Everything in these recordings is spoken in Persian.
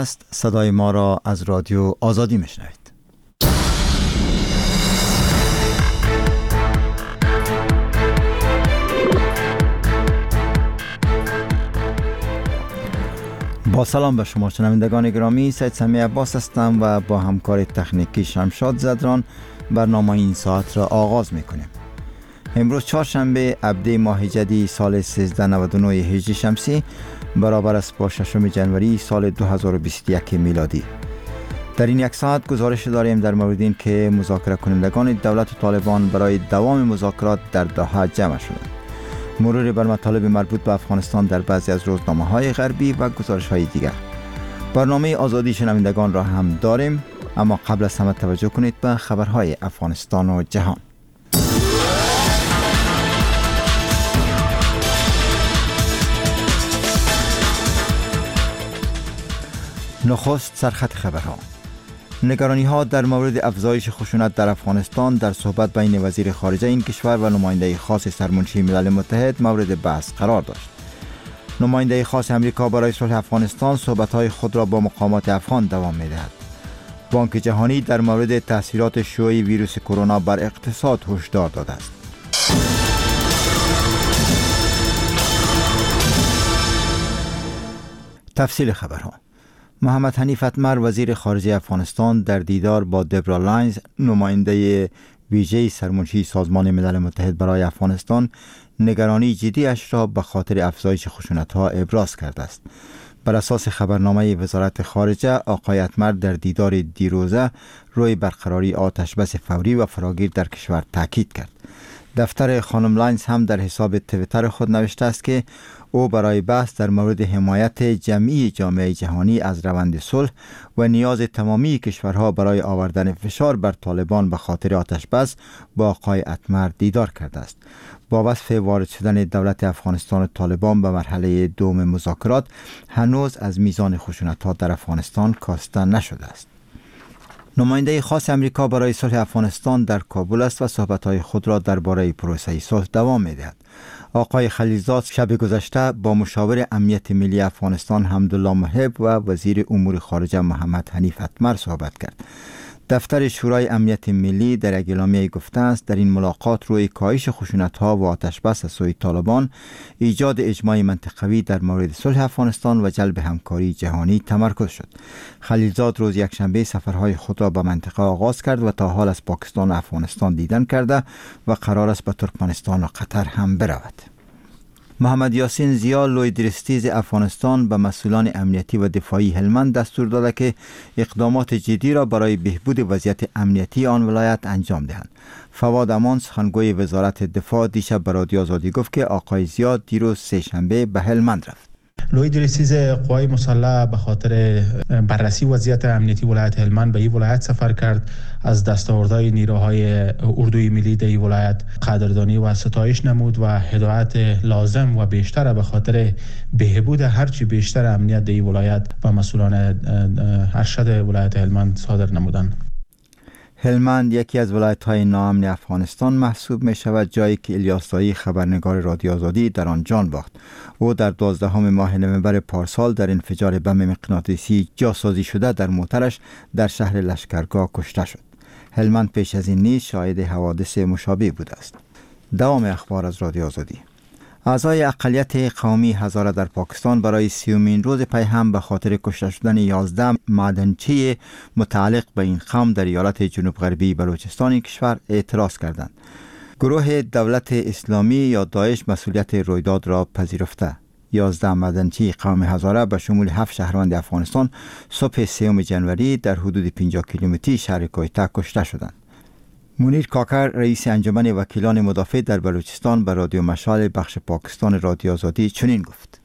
صدای ما را از رادیو آزادی میشنوید. با سلام به شما شنوندگان گرامی، سید سمی عباس هستم و با همکار تکنیکی شمشاد زدران برنامه این ساعت را آغاز میکنیم. امروز چهارشنبه ابدی ماه جدی سال 1399 هجری شمسی برابر است با 6 جنوری سال 2021 میلادی. در این یک ساعت گزارش داریم در مورد این که مذاکره کنندگان دولت و طالبان برای دوام مذاکرات در دوحه جمع شدند. مرور بر مطالب مربوط به افغانستان در بعضی از روزنامه‌های غربی و گزارش‌های دیگر. برنامه آزادی شنوندگان را هم داریم، اما قبل از همه توجه کنید به خبرهای افغانستان و جهان. نخست سرخط خبرها. نگرانی ها در مورد افزایش خشونت در افغانستان در صحبت بین وزیر خارجه این کشور و نماینده خاص سرمنشی ملل متحد مورد بحث قرار داشت. نماینده خاص امریکا برای صلح افغانستان صحبت‌های خود را با مقامات افغان دوام می‌دهد. بانک جهانی در مورد تاثیرات شیوع ویروس کرونا بر اقتصاد هشدار داده است. تفصیل خبرها. محمد حنیف اتمر وزیر خارجه افغانستان در دیدار با دبرا لاینز نماینده ویژه سرمنشی سازمان ملل متحد برای افغانستان نگرانی جدی اش را به خاطر افزایش خشونت‌ها ابراز کرده است. بر اساس خبرنامه وزارت خارجه، آقای اتمر در دیدار دیروزه روی برقراری آتش بس فوری و فراگیر در کشور تاکید کرد. دفتر خانم لاینز هم در حساب توییتر خود نوشته است که او برای بحث در مورد حمایت جمعی جامعه جهانی از روند صلح و نیاز تمامی کشورها برای آوردن فشار بر طالبان به خاطر آتش بس با آقای اتمر دیدار کرده است. با وصف وارد شدن دولت افغانستان و طالبان به مرحله دوم مذاکرات، هنوز از میزان خشونت‌ها در افغانستان کاسته نشده است. نماینده خاص امریکا برای صلح افغانستان در کابل است و صحبت‌های خود را درباره پروسه صلح دوام می‌دهد. آقای خلیلزاد شب گذشته با مشاور امنیت ملی افغانستان حمدالله محب و وزیر امور خارجه محمد حنیف اتمر صحبت کرد. دفتر شورای امنیت ملی در اعلامیه گفته است در این ملاقات روی کاهش خشونت‌ها و آتش‌بس از سوی طالبان، ایجاد اجماع منطقوی در مورد صلح افغانستان و جلب همکاری جهانی تمرکز شد. خلیلزاد روز یکشنبه سفرهای خود را به منطقه آغاز کرد و تا حال از پاکستان و افغانستان دیدن کرده و قرار است به ترکمنستان و قطر هم برود. محمد یاسین زیا لوی درستیز افغانستان به مسئولان امنیتی و دفاعی هلمند دستور داده که اقدامات جدی را برای بهبود وضعیت امنیتی آن ولایت انجام دهند. فواد امان سخنگوی وزارت دفاع دیشب به رادیو آزادی گفت که آقای زیا دیروز سه‌شنبه به هلمند رفت. لوی درستیز قوای مسلح به خاطر بررسی وضعیت امنیتی ولایت هلمند به این ولایت سفر کرد. از دستاوردهای نیروهای اردوی ملی در این ولایت قدردانی و ستایش نمود و هدایت لازم و بیشتر به خاطر بهبود هرچی بیشتر امنیت در این ولایت و مسئولان ارشد ولایت هلمند صادر نمودند. هلمند یکی از ولایت‌های ناامن افغانستان محسوب می شود، جایی که الیاس دایی خبرنگار رادیو آزادی در آن جان باخت. او در 12 ماه نوامبر پارسال در انفجار بم مغناطیسی جاسازی شده در موترش در شهر لشکرگاه کشته شد. هلمند پیش از این نیز شاهد حوادث مشابه بوده است. دوام اخبار از رادیو آزادی. اعضای اقلیت قومی هزاره در پاکستان برای 30مین روز پی هم به خاطر کشته شدن 11 معدنچی متعلق به این قوم در ایالت جنوب غربی بلوچستان کشور اعتراض کردند. گروه دولت اسلامی یا داعش مسئولیت رویداد را پذیرفته. 11 معدنچی قوم هزاره به شمول 7 شهروند افغانستان صبح 3 جنوری در حدود 50 کیلومتری شهر کویته کشته شدند. منیر کاکر رئیس انجمن وکیلان مدافع در بلوچستان به رادیو مشال بخش پاکستان رادیو آزادی چنین گفت: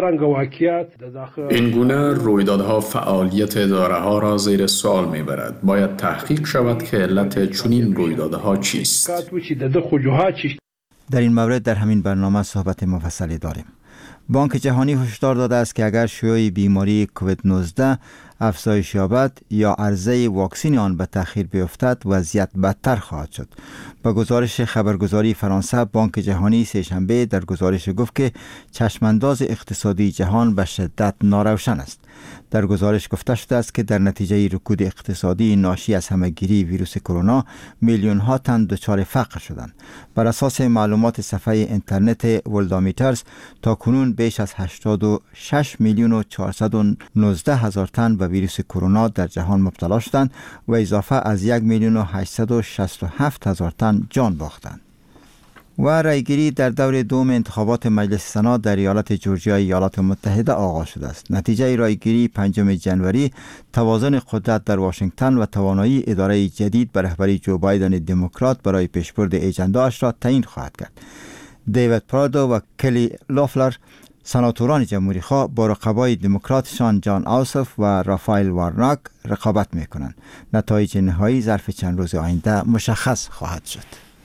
این گونه رویدادها فعالیت اداره‌ها را زیر سوال می‌برد. باید تحقیق شود که علت چنین رویدادها چیست. در این مورد در همین برنامه صحبت مفصلی داریم. بانک جهانی هشدار داده است که اگر شیوع بیماری کووید 19 افزایش یابد یا عرضه واکسن آن به تأخیر بیفتد وضعیت بدتر خواهد شد. با گزارش خبرگزاری فرانسه، بانک جهانی سه‌شنبه در گزارش گفت که چشمانداز اقتصادی جهان به شدت ناروشن است. در گزارش گفته شده است که در نتیجه رکود اقتصادی ناشی از همه‌گیری ویروس کرونا میلیون ها تن دچار فقر شدند. بر اساس معلومات صفحه اینترنت ولدامیترز تا کنون بیش از 86 میلیون و 419 هزار تن به ویروس کرونا در جهان مبتلا شدند و اضافه از 1 میلیون و 867 هزار تن جان باختند. و رایگیری در دور دوم انتخابات مجلس سنا در ایالت جورجیا ایالات متحده آغاز شده است. نتیجه رایگیری 5 جنوری توازن قدرت در واشنگتن و توانایی اداره جدید به رهبری جو بایدن دموکرات برای پیشبرد اجنده‌اش را تعیین خواهد کرد. دیوید پرادو و کلی لافلر سناتوران جمهوری خواه با رقبای دموکراتشان جان آوسف و رافائل وارناک رقابت می‌کنند. نتایج نهایی ظرف چند روز آینده مشخص خواهد شد.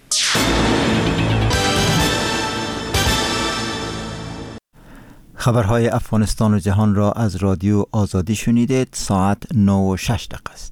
خبرهای افغانستان و جهان را از رادیو آزادی شنیدید. ساعت 9:06 است.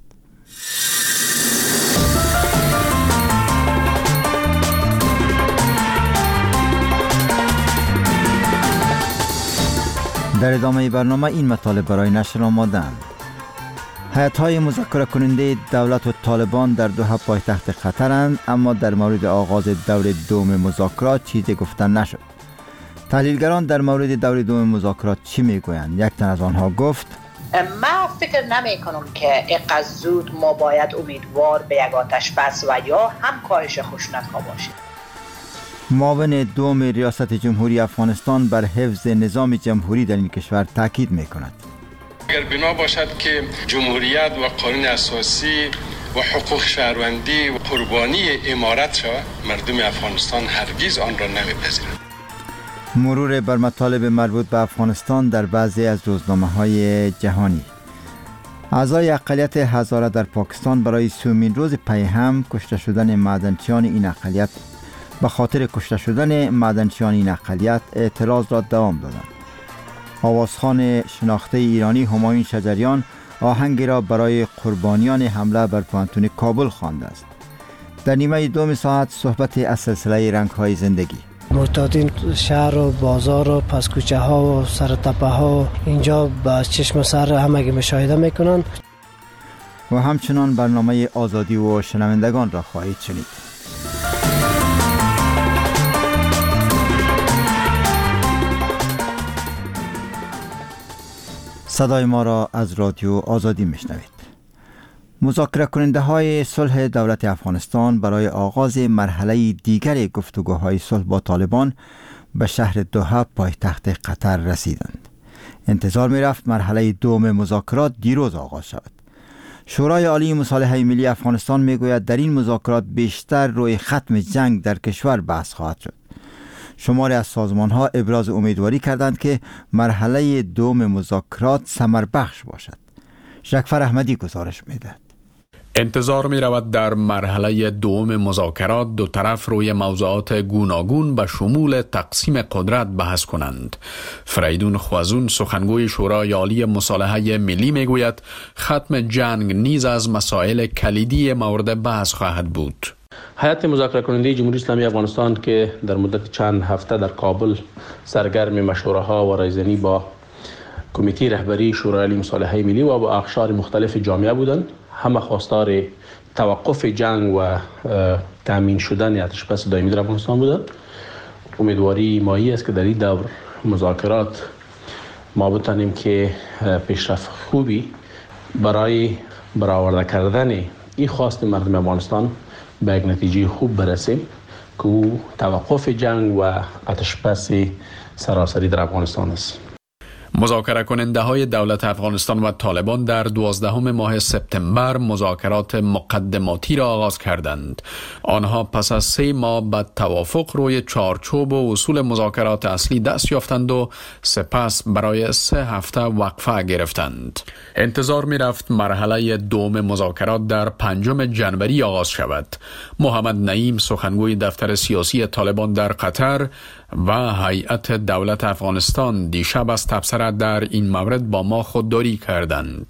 در ادامه برنامه این مطالب برای نشر آماده‌اند. هیئت‌های مذاکره کننده دولت و طالبان در دوحه پایتخت قطرند، اما در مورد آغاز دور دوم مذاکرات چیزی گفته نشد. تحلیلگران در مورد دور دوم مذاکرات چی میگویند؟ یک تن از آنها گفت: من فکر نمی کنم که اینقدر زود ما باید امیدوار به یک آتش بس و یا هم کاهش خشونت‌ها باشیم. معاون دوم ریاست جمهوری افغانستان بر حفظ نظام جمهوری در این کشور تاکید میکند. اگر بنا باشد که جمهوریت و قانون اساسی و حقوق شهروندی و قربانی امارت شود، مردم افغانستان هرگز آن را نمیپذیرند. مرور بر مطالب مربوط به افغانستان در بعضی از روزنامه‌های جهانی. اعضای اقلیت هزاره در پاکستان برای سومین روز پی هم کشته شدن معدنچیان این اقلیت به خاطر کشته شدن معدنچیان این اقلیت اعتراض را دوام دادند. آوازخوان شناخته ایرانی همایون شجریان آهنگی را برای قربانیان حمله بر پوهنتون کابل خوانده است. در نیمه دوم ساعت صحبت از سلسله رنگ‌های زندگی. معتادین شهر و بازار و پس کوچه ها و سر تپه ها اینجا با چشم سر همگی مشاهده میکنن. و همچنان برنامه آزادی و شنوندگان را خواهید شنید. صدای ما را از رادیو آزادی میشنوید. مذاکره کننده های صلح دولت افغانستان برای آغاز مرحله دیگر گفتگوهای صلح با طالبان به شهر دوحه پایتخت قطر رسیدند. انتظار می رفت مرحله دوم مذاکرات دیروز آغاز شود. شورای عالی مصالحه ملی افغانستان می گوید در این مذاکرات بیشتر روی ختم جنگ در کشور بحث خواهد شد. شماری از سازمان ها ابراز امیدواری کردند که مرحله دوم مذاکرات ثمر بخش باشد. جعفر احمدی گزارش می‌دهد. انتظار می رود در مرحله دوم مذاکرات دو طرف روی موضوعات گوناگون به شمول تقسیم قدرت بحث کنند. فریدون خوازون سخنگوی شورای عالی مصالحه ملی می گوید ختم جنگ نیز از مسائل کلیدی مورد بحث خواهد بود. هیئت مذاکره کننده جمهوری اسلامی افغانستان که در مدت چند هفته در کابل سرگرم مشوره ها و رایزنی با کمیته رهبری شورای عالی مصالحه ملی و با اقشار مختلف جامعه بودند، همه خواستار توقف جنگ و تامین شدن آتش‌بس دائمی در افغانستان بودند. امیدواری مایی است که در این دور مذاکرات ما بتانیم که پیشرفت خوبی برای برآورده کردن این خواست مردم افغانستان به یک نتیجه خوب برسیم که او توقف جنگ و آتش‌بس سراسری در افغانستان است. مذاکره کننده های دولت افغانستان و طالبان در 12 ماه سپتامبر مذاکرات مقدماتی را آغاز کردند. آنها پس از 3 ماه به توافق روی چارچوب و اصول مذاکرات اصلی دست یافتند و سپس برای 3 هفته وقفه گرفتند. انتظار می رفت مرحله دوم مذاکرات در 5 جنوری آغاز شود. محمد نعیم سخنگوی دفتر سیاسی طالبان در قطر و هیئت دولت افغانستان دیشب از تبصره در این مورد با ما خودداری کردند.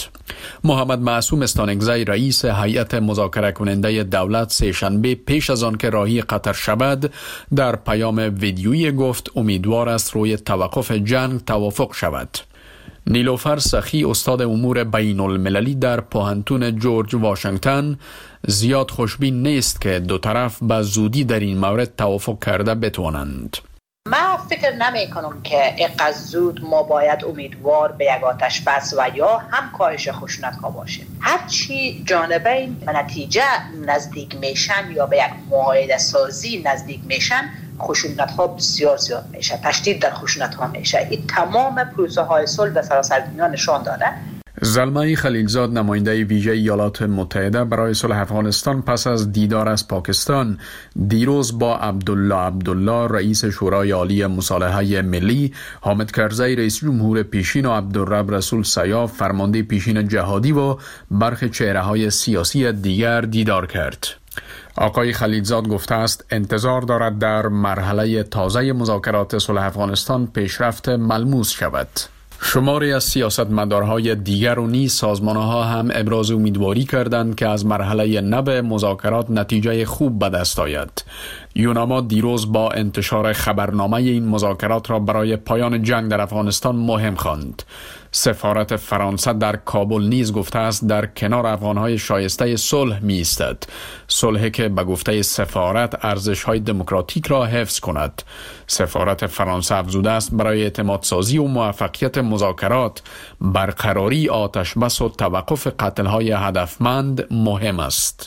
محمد معصوم استانکزی رئیس هیئت مذاکره کننده دولت سه‌شنبه پیش از آن که راهی قطر شود در پیام ویدیویی گفت امیدوار است روی توقف جنگ توافق شود. نیلوفر سخی استاد امور بین المللی در پوهنتون جورج واشنگتن زیاد خوشبین نیست که دو طرف به زودی در این مورد توافق کرده بتوانند. من فکر نمی کنم که اینقدر زود ما باید امیدوار به یک آتش بس و یا هم کاهش خشونت ها باشیم. هرچی جانبین نتیجه نزدیک میشن یا به یک معاهده سازی نزدیک میشن، خشونت ها بسیار زیاد میشه، تشدید در خشونت ها میشه. این تمام پروسه های صلح در سراسر دنیا نشان داده. زلمه خلیلزاد نماینده ویژه ایالات متحده برای صلح افغانستان پس از دیدار از پاکستان دیروز با عبدالله رئیس شورای عالی مصالحه ملی، حامد کرزی رئیس جمهور پیشین و عبدالرب رسول سیاف فرمانده پیشین جهادی و برخی چهره‌های سیاسی دیگر دیدار کرد. آقای خلیلزاد گفته است انتظار دارد در مرحله تازه مذاکرات صلح افغانستان پیشرفت ملموس شود. شماری از سیاستمدارهای دیگر و نیز سازمانها هم ابراز امیدواری کردند که از مرحله نو مذاکرات نتیجه خوب به دست آید. یوناما دیروز با انتشار خبرنامه این مذاکرات را برای پایان جنگ در افغانستان مهم خواند. سفارت فرانسه در کابل نیز گفته است در کنار افغانهای شایسته صلح می ایستد. صلحی که به گفته سفارت ارزش‌های دموکراتیک را حفظ کند. سفارت فرانسه افزوده است برای اعتماد سازی و موفقیت مذاکرات برقراری آتش بس و توقف قتل‌های هدفمند مهم است.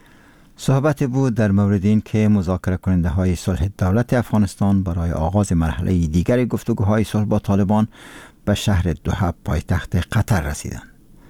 صحبت بود در مورد این که مذاکره کننده های صلح دولت افغانستان برای آغاز مرحله دیگر گفتگوهای صلح با طالبان به شهر دوحه پایتخت قطر رسیدند.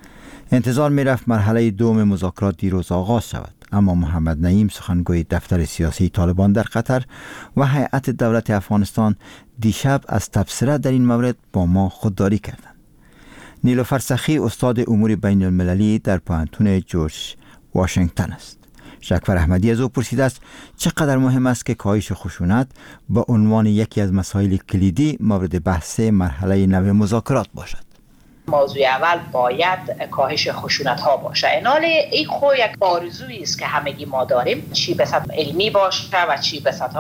انتظار می رفت مرحله دوم مذاکرات دیروز آغاز شود، اما محمد نعیم سخنگوی دفتر سیاسی طالبان در قطر و هیئت دولت افغانستان دیشب از تبصره در این مورد با ما خودداری کردند. نیلوفر سخی استاد امور بین المللی در پوهنتون جورج واشنگتن است. شکفر احمدی از او پرسیده است چقدر مهم است که کاهش خشونت به عنوان یکی از مسائل کلیدی مورد بحث مرحله نو مذاکرات باشد. موضوع اول باید کاهش خشونت ها باشه. این خو یک آرزویی است که همگی ما داریم، چی به سطح علمی باشه و چی به سطح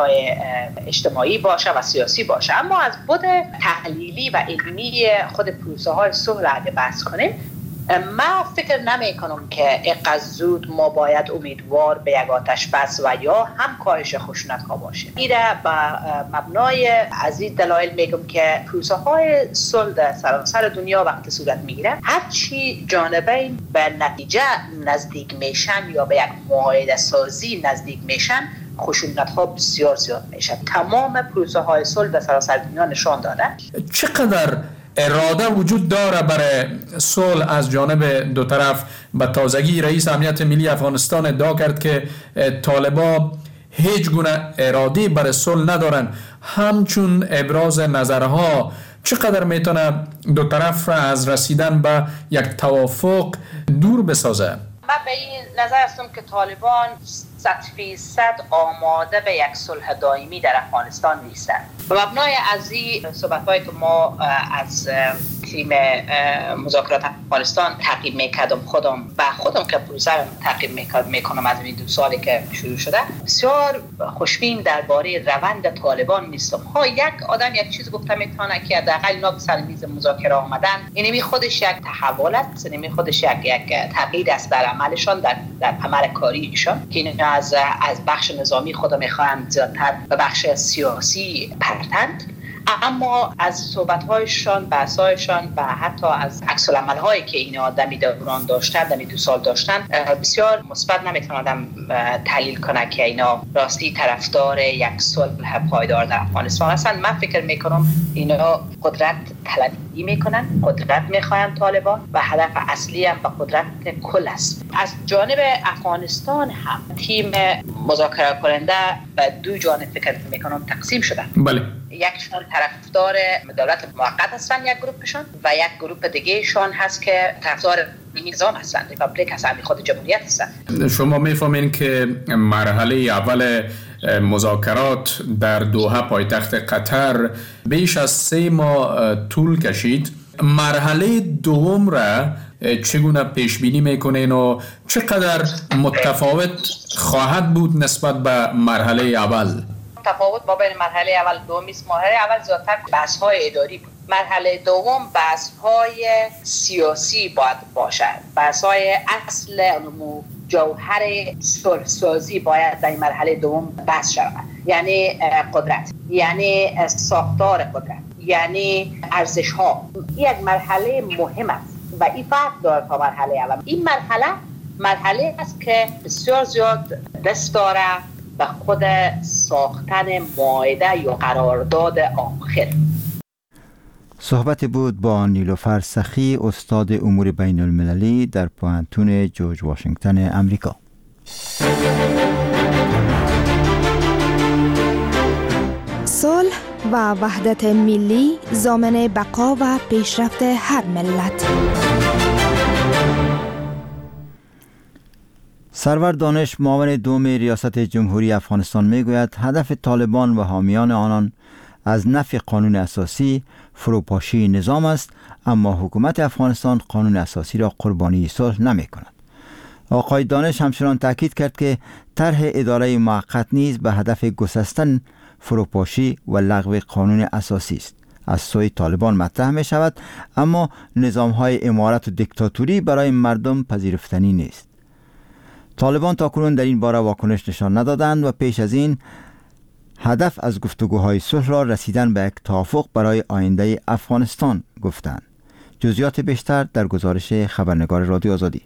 اجتماعی باشه و سیاسی باشه. اما از بعد تحلیلی و علمی خود پروسه های صلح اگه بحث کنیم، من فکر نمی کنم که اینقدر زود ما باید امیدوار به یک آتش بس و یا هم کاهش خشونت ها باشیم. این به مبنای از این دلایل میگم که پروسه های صلح در سراسر دنیا وقتی صورت میگیره، هرچی جانبین به نتیجه نزدیک میشن یا به یک معاهده سازی نزدیک میشن، خشونت ها بسیار زیاد میشه. تمام پروسه های صلح در سراسر دنیا نشان داده. چقدر اراده وجود داره برای صلح از جانب دو طرف؟ به تازگی رئیس امنیت ملی افغانستان ادعا کرد که طالبان هیچ گونه اراده برای صلح ندارن. همچون ابراز نظرها چقدر میتونه دو طرف را از رسیدن به یک توافق دور بسازه؟ من به این نظر هستم که طالبان 100% آماده به یک صلح دائمی در افغانستان نیستند. به مبنای از این صحبت‌هایی که ما از تیم مذاکرات افغانستان تعقیب می‌کردم، خودم که پروسه رو تعقیب می‌کنم از این 2 سالی که شروع شده، بسیار خوشبین درباره روند طالبان نیستم. یک آدم یک چیز گفته میتونه که حداقل اینا به سر میز مذاکره آمدن، اینمی خودش یک تحول است، اینمی خودش یک تغییر است در عملشان، در عمل کاریشان که اینا از بخش نظامی خود میخوان زیادتر به بخش سیاسی پرتند. اما از صحبت‌هایشان، بحث‌هایشان و حتی از عکس‌العمل‌هایی که این آدمی دوران داشتن، در 2 سال داشتن، بسیار مثبت نمیتونه آدم تحلیل کنه که اینا راستی طرفدار یک صلح پایدار در افغانستان هستند. من فکر میکنم اینا قدرت طلبی میکنن، قدرت میخواین طالبان و هدف اصلی هم به قدرت کل است. از جانب افغانستان هم تیم مذاکره کننده به 2 جانب فکر میکنم تقسیم شدن. بله. یکشان طرفدار دولت موقت هستند، یک گروپشان، و یک گروپ دیگه شان هست که طرفدار نظام هستند، ریپابلیک هستند، خود جمهوریت هستند. شما میفهمین که مرحله اول مذاکرات در دوحه پایتخت قطر بیش از 3 ماه طول کشید. مرحله دوم را چگونه پیش بینی میکنین و چقدر متفاوت خواهد بود نسبت به مرحله اول؟ تفاوت با بین مرحله اول و دوم است. مرحله اول زیادتر بحث‌های اداری بود. مرحله دوم بحث‌های سیاسی باید باشد. بحث‌های اصل جوهر سازی باید در این مرحله دوم بحث شود. یعنی قدرت، یعنی ساختار قدرت، یعنی ارزش‌ها. یک مرحله مهم است و این فرق داره تا مرحله اول. این مرحله است که بسیار زیاد دست داره به خود ساختن معاهده یا قرارداد آخر. صحبت بود با نیلوفر سخی، استاد امور بین المللی در پوهنتون جورج واشنگتن امریکا. صلح و وحدت ملی ضامن بقا و پیشرفت هر ملت. سرور دانش، معاون دوم ریاست جمهوری افغانستان میگوید هدف طالبان و حامیان آنان از نفی قانون اساسی فروپاشی نظام است، اما حکومت افغانستان قانون اساسی را قربانی صلح نمی کند. آقای دانش همچنان تاکید کرد که طرح اداره موقت نیز به هدف گسستن فروپاشی و لغو قانون اساسی است. از سوی طالبان مطرح می شود، اما نظام‌های امارت و دیکتاتوری برای مردم پذیرفتنی نیست. طالبان تاکنون در این باره واکنش نشان ندادند و پیش از این هدف از گفتگوهای صلح را رسیدن به یک توافق برای آینده افغانستان گفتند. جزئیات بیشتر در گزارش خبرنگار رادیو آزادی.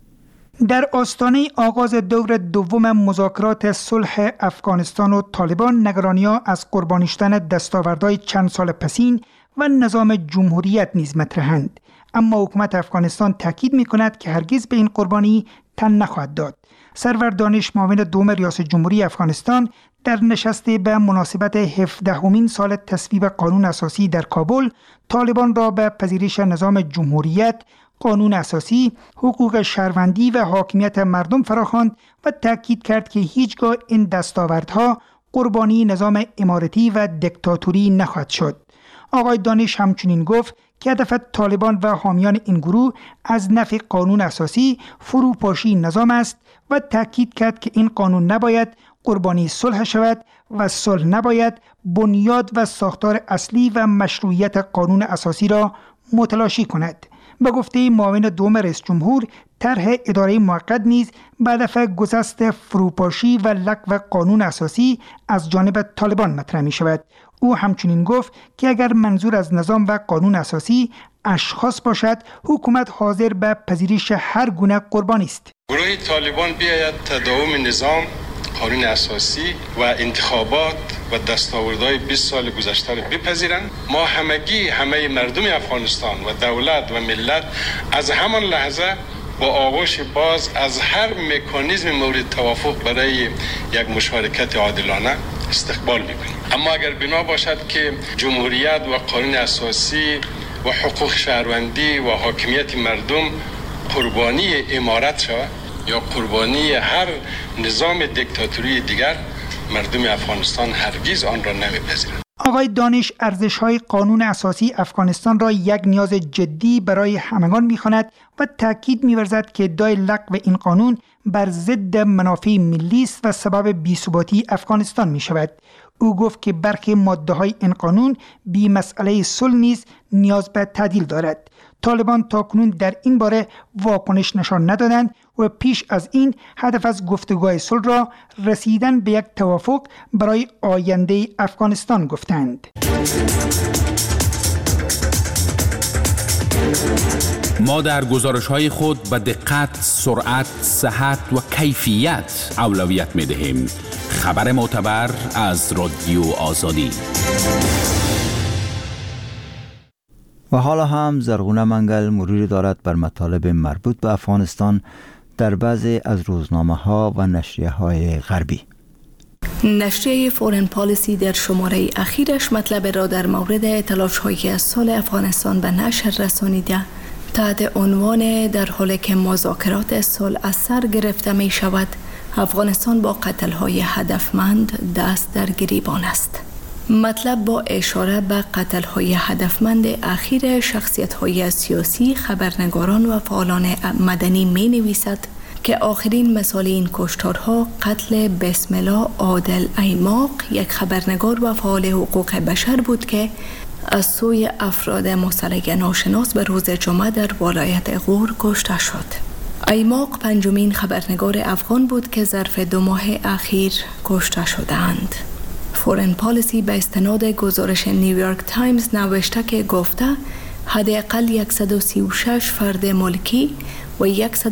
در آستانه آغاز دور دوم مذاکرات صلح افغانستان و طالبان، نگرانی‌ها از قربانی شدن دستاوردهای چند سال پسین و نظام جمهوریت نیز مطرحند. اما حکومت افغانستان تاکید می‌کند که هرگز به این قربانی تن نخواهد داد. سرور دانش، معاون دوم ریاست جمهوری افغانستان، در نشستی به مناسبت 17مین سال تصویب قانون اساسی در کابل، طالبان را به پذیرش نظام جمهوریت، قانون اساسی، حقوق شهروندی و حاکمیت مردم فراخواند و تاکید کرد که هیچگاه این دستاوردها قربانی نظام امارتی و دیکتاتوری نخواهد شد. آقای دانش همچنین گفت که هدف طالبان و حامیان این گروه از نفی قانون اساسی فروپاشی نظام است و تاکید کرد که این قانون نباید قربانی صلح شود و صلح نباید بنیاد و ساختار اصلی و مشروعیت قانون اساسی را متلاشی کند. به گفته معاون دوم رئیس جمهور، طرح اداره موقت نیز به هدف گسست فروپاشی و لغو قانون اساسی از جانب طالبان مطرح می شود. او همچنین گفت که اگر منظور از نظام و قانون اساسی اشخاص باشد، حکومت حاضر به پذیرش هر گونه قربانی است. گروه طالبان بیاید تداوم نظام، قانون اساسی و انتخابات و دستاوردهای 20 سال گذشته را بپذیرند. ما همه مردم افغانستان و دولت و ملت از همان لحظه با آغوش باز از هر مکانیزم مورد توافق برای یک مشارکت عادلانه استقبال میکنیم. اما اگر بنا باشد که جمهوریت و قانون اساسی و حقوق شهروندی و حاکمیت مردم قربانی امارت شود یا قربانی هر نظام دیکتاتوری دیگر، مردم افغانستان هرگز آن را نمیپذیرند. آقای دانش ارزش‌های قانون اساسی افغانستان را یک نیاز جدی برای همگان می‌خواند و تاکید می‌ورزد که ادعای لغو این قانون بر ضد منافع ملی است و سبب بی‌ثباتی افغانستان می‌شود. او گفت که برخی ماده‌های این قانون بی مسئله صلح نیز نیاز به تعدیل دارد. طالبان تاکنون در این باره واکنش نشان ندادند و پیش از این هدف از گفتگوهای صلح را رسیدن به یک توافق برای آینده افغانستان گفتند. ما در گزارش‌های خود به دقت، سرعت، صحت و کیفیت اولویت می‌دهیم. خبر معتبر از رادیو آزادی. و حالا هم زرغونه منگل مروری دارد بر مطالب مربوط به افغانستان در بعضی از روزنامه‌ها و نشریه‌های غربی. نشریه فورن پالیسی در شماره اخیرش مطلب را در مورد تلاش‌های از صلح افغانستان به نشر رسانیده تحت عنوان در حالی که مذاکرات صلح از سر گرفته می شود، افغانستان با قتل‌های هدفمند دست در گریبان است. مطلب با اشاره به قتل‌های هدفمند اخیر شخصیت‌های سیاسی، خبرنگاران و فعالان مدنی می‌نویسد که آخرین مثال این کشتارها قتل بسم الله عادل ایماق، یک خبرنگار و فعال حقوق بشر بود که از سوی افراد مسلح ناشناس به روز جمعه در ولایت غور کشته شد. ایماق پنجمین خبرنگار افغان بود که ظرف 2 ماه اخیر کشته شدند. فورن پالیسی به استناد گزارش نیویورک تایمز نوشته که گفته حداقل 136 فرد ملکی و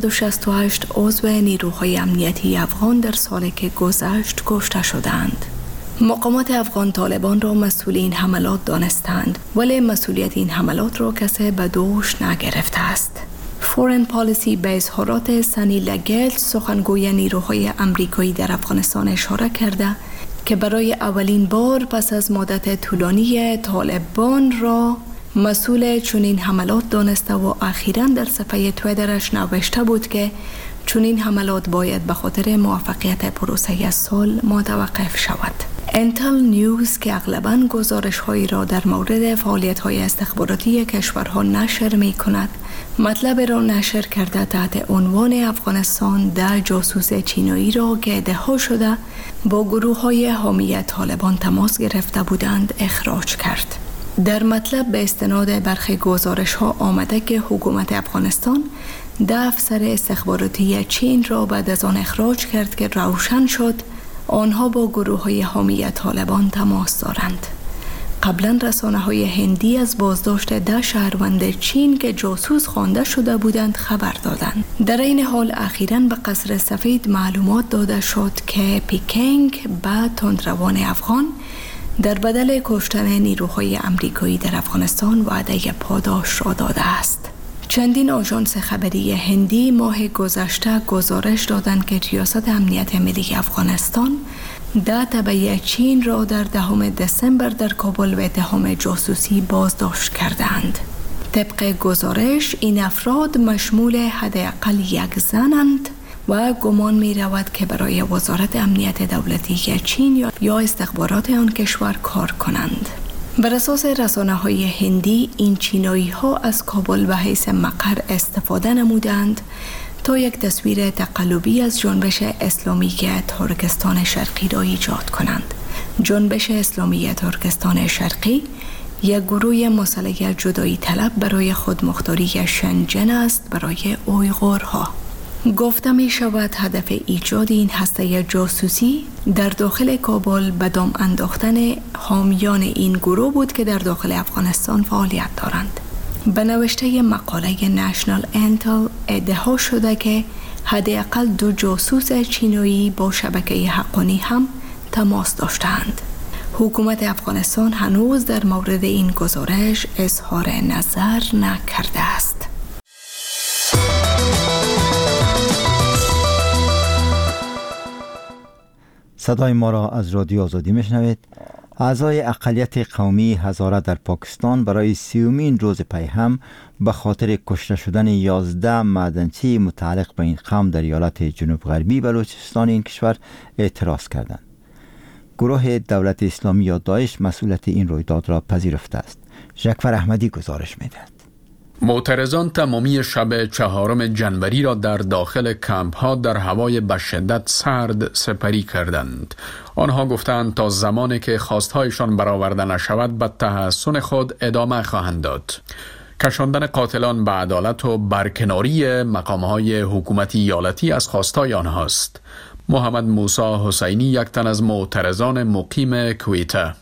168 عضو نیروهای امنیتی افغان در سالی که گذشت کشته شدند. مقامات افغان طالبان را مسئول این حملات دانستند، ولی مسئولیت این حملات را کسی به دوش نگرفته است. فورن پالیسی به اظهارات سنی لگل، سخنگوی نیروهای امریکایی در افغانستان اشاره کرده که برای اولین بار پس از مدت طولانی طالبان را مسئول چنین حملات دانسته و اخیراً در صفحه توییترش نوشته بود که چنین حملات باید به خاطر موفقیت پروسه صلح متوقف شود. انتل نیوز که اغلباً گزارش‌هایی را در مورد فعالیت‌های استخباراتی کشورها نشر می‌کند، مطلب را نشر کرده تحت عنوان افغانستان 10 جاسوس چینایی را که ادعا شده با گروه‌های حامی طالبان تماس گرفته بودند اخراج کرد. در مطلب به استناد برخی گزارش‌ها آمده که حکومت افغانستان 10 افسر استخباراتی چین را بعد از آن اخراج کرد که روشن شد آنها با گروه‌های حامی طالبان تماس دارند. قبلا رسانه‌های هندی از بازداشت 10 شهروند چین که جاسوس خوانده شده بودند خبر دادند. در این حال اخیراً به قصر سفید معلومات داده شد که پکینگ به تندروان افغان در بدل کشتن نیروهای امریکایی در افغانستان وعده پاداش را داده است. چندین آژانس خبری هندی ماه گذشته گزارش دادند که ریاست امنیت ملی افغانستان 10 تبع چین را در 10 دسامبر در کابل به اتهام جاسوسی بازداشت کردند. طبق گزارش این افراد مشمول حداقل 1 زنند و گمان می رود که برای وزارت امنیت دولتی چین یا استخبارات آن کشور کار کنند. بر اساس رسانه‌های هندی این چینایی ها از کابل به حیث مقر استفاده نمودند تا یک تصویر تقلبی از جنبش اسلامی ترکستان شرقی را ایجاد کنند. جنبش اسلامی ترکستان شرقی یک گروه مسلح جدایی طلب برای خودمختاری شنجن است برای اویغورها. گفته می شود هدف ایجاد این هسته جاسوسی در داخل کابل به دام انداختن حامیان این گروه بود که در داخل افغانستان فعالیت دارند. به نوشته مقاله نشنال انتل ادعا شده که حداقل 2 جاسوس چینایی با شبکه حقانی هم تماس داشتند. حکومت افغانستان هنوز در مورد این گزارش اظهار نظر نکرده است. صدای ما را از رادیو آزادی میشنوید. اعضای اقلیت قومی هزاره در پاکستان برای 30مین روز پی هم به خاطر کشته شدن 11 معدنچی متعلق به این قوم در ایالت جنوب غربی بلوچستان این کشور اعتراض کردند. گروه دولت اسلامی یا داعش مسئولیت این رویداد را پذیرفته است. جعفر احمدی گزارش می‌دهد. معترضان تمامی شب 4 جنوری را در داخل کمپ ها در هوای به شدت سرد سپری کردند. آنها گفتند تا زمانی که خواستهایشان برآورده نشود به تحصن خود ادامه خواهند داد. کشاندن قاتلان به عدالت و برکناری مقامهای حکومتی ایالتی از خواستهای آنهاست. محمد موسی حسینی یک تن از معترضان مقیم کویته: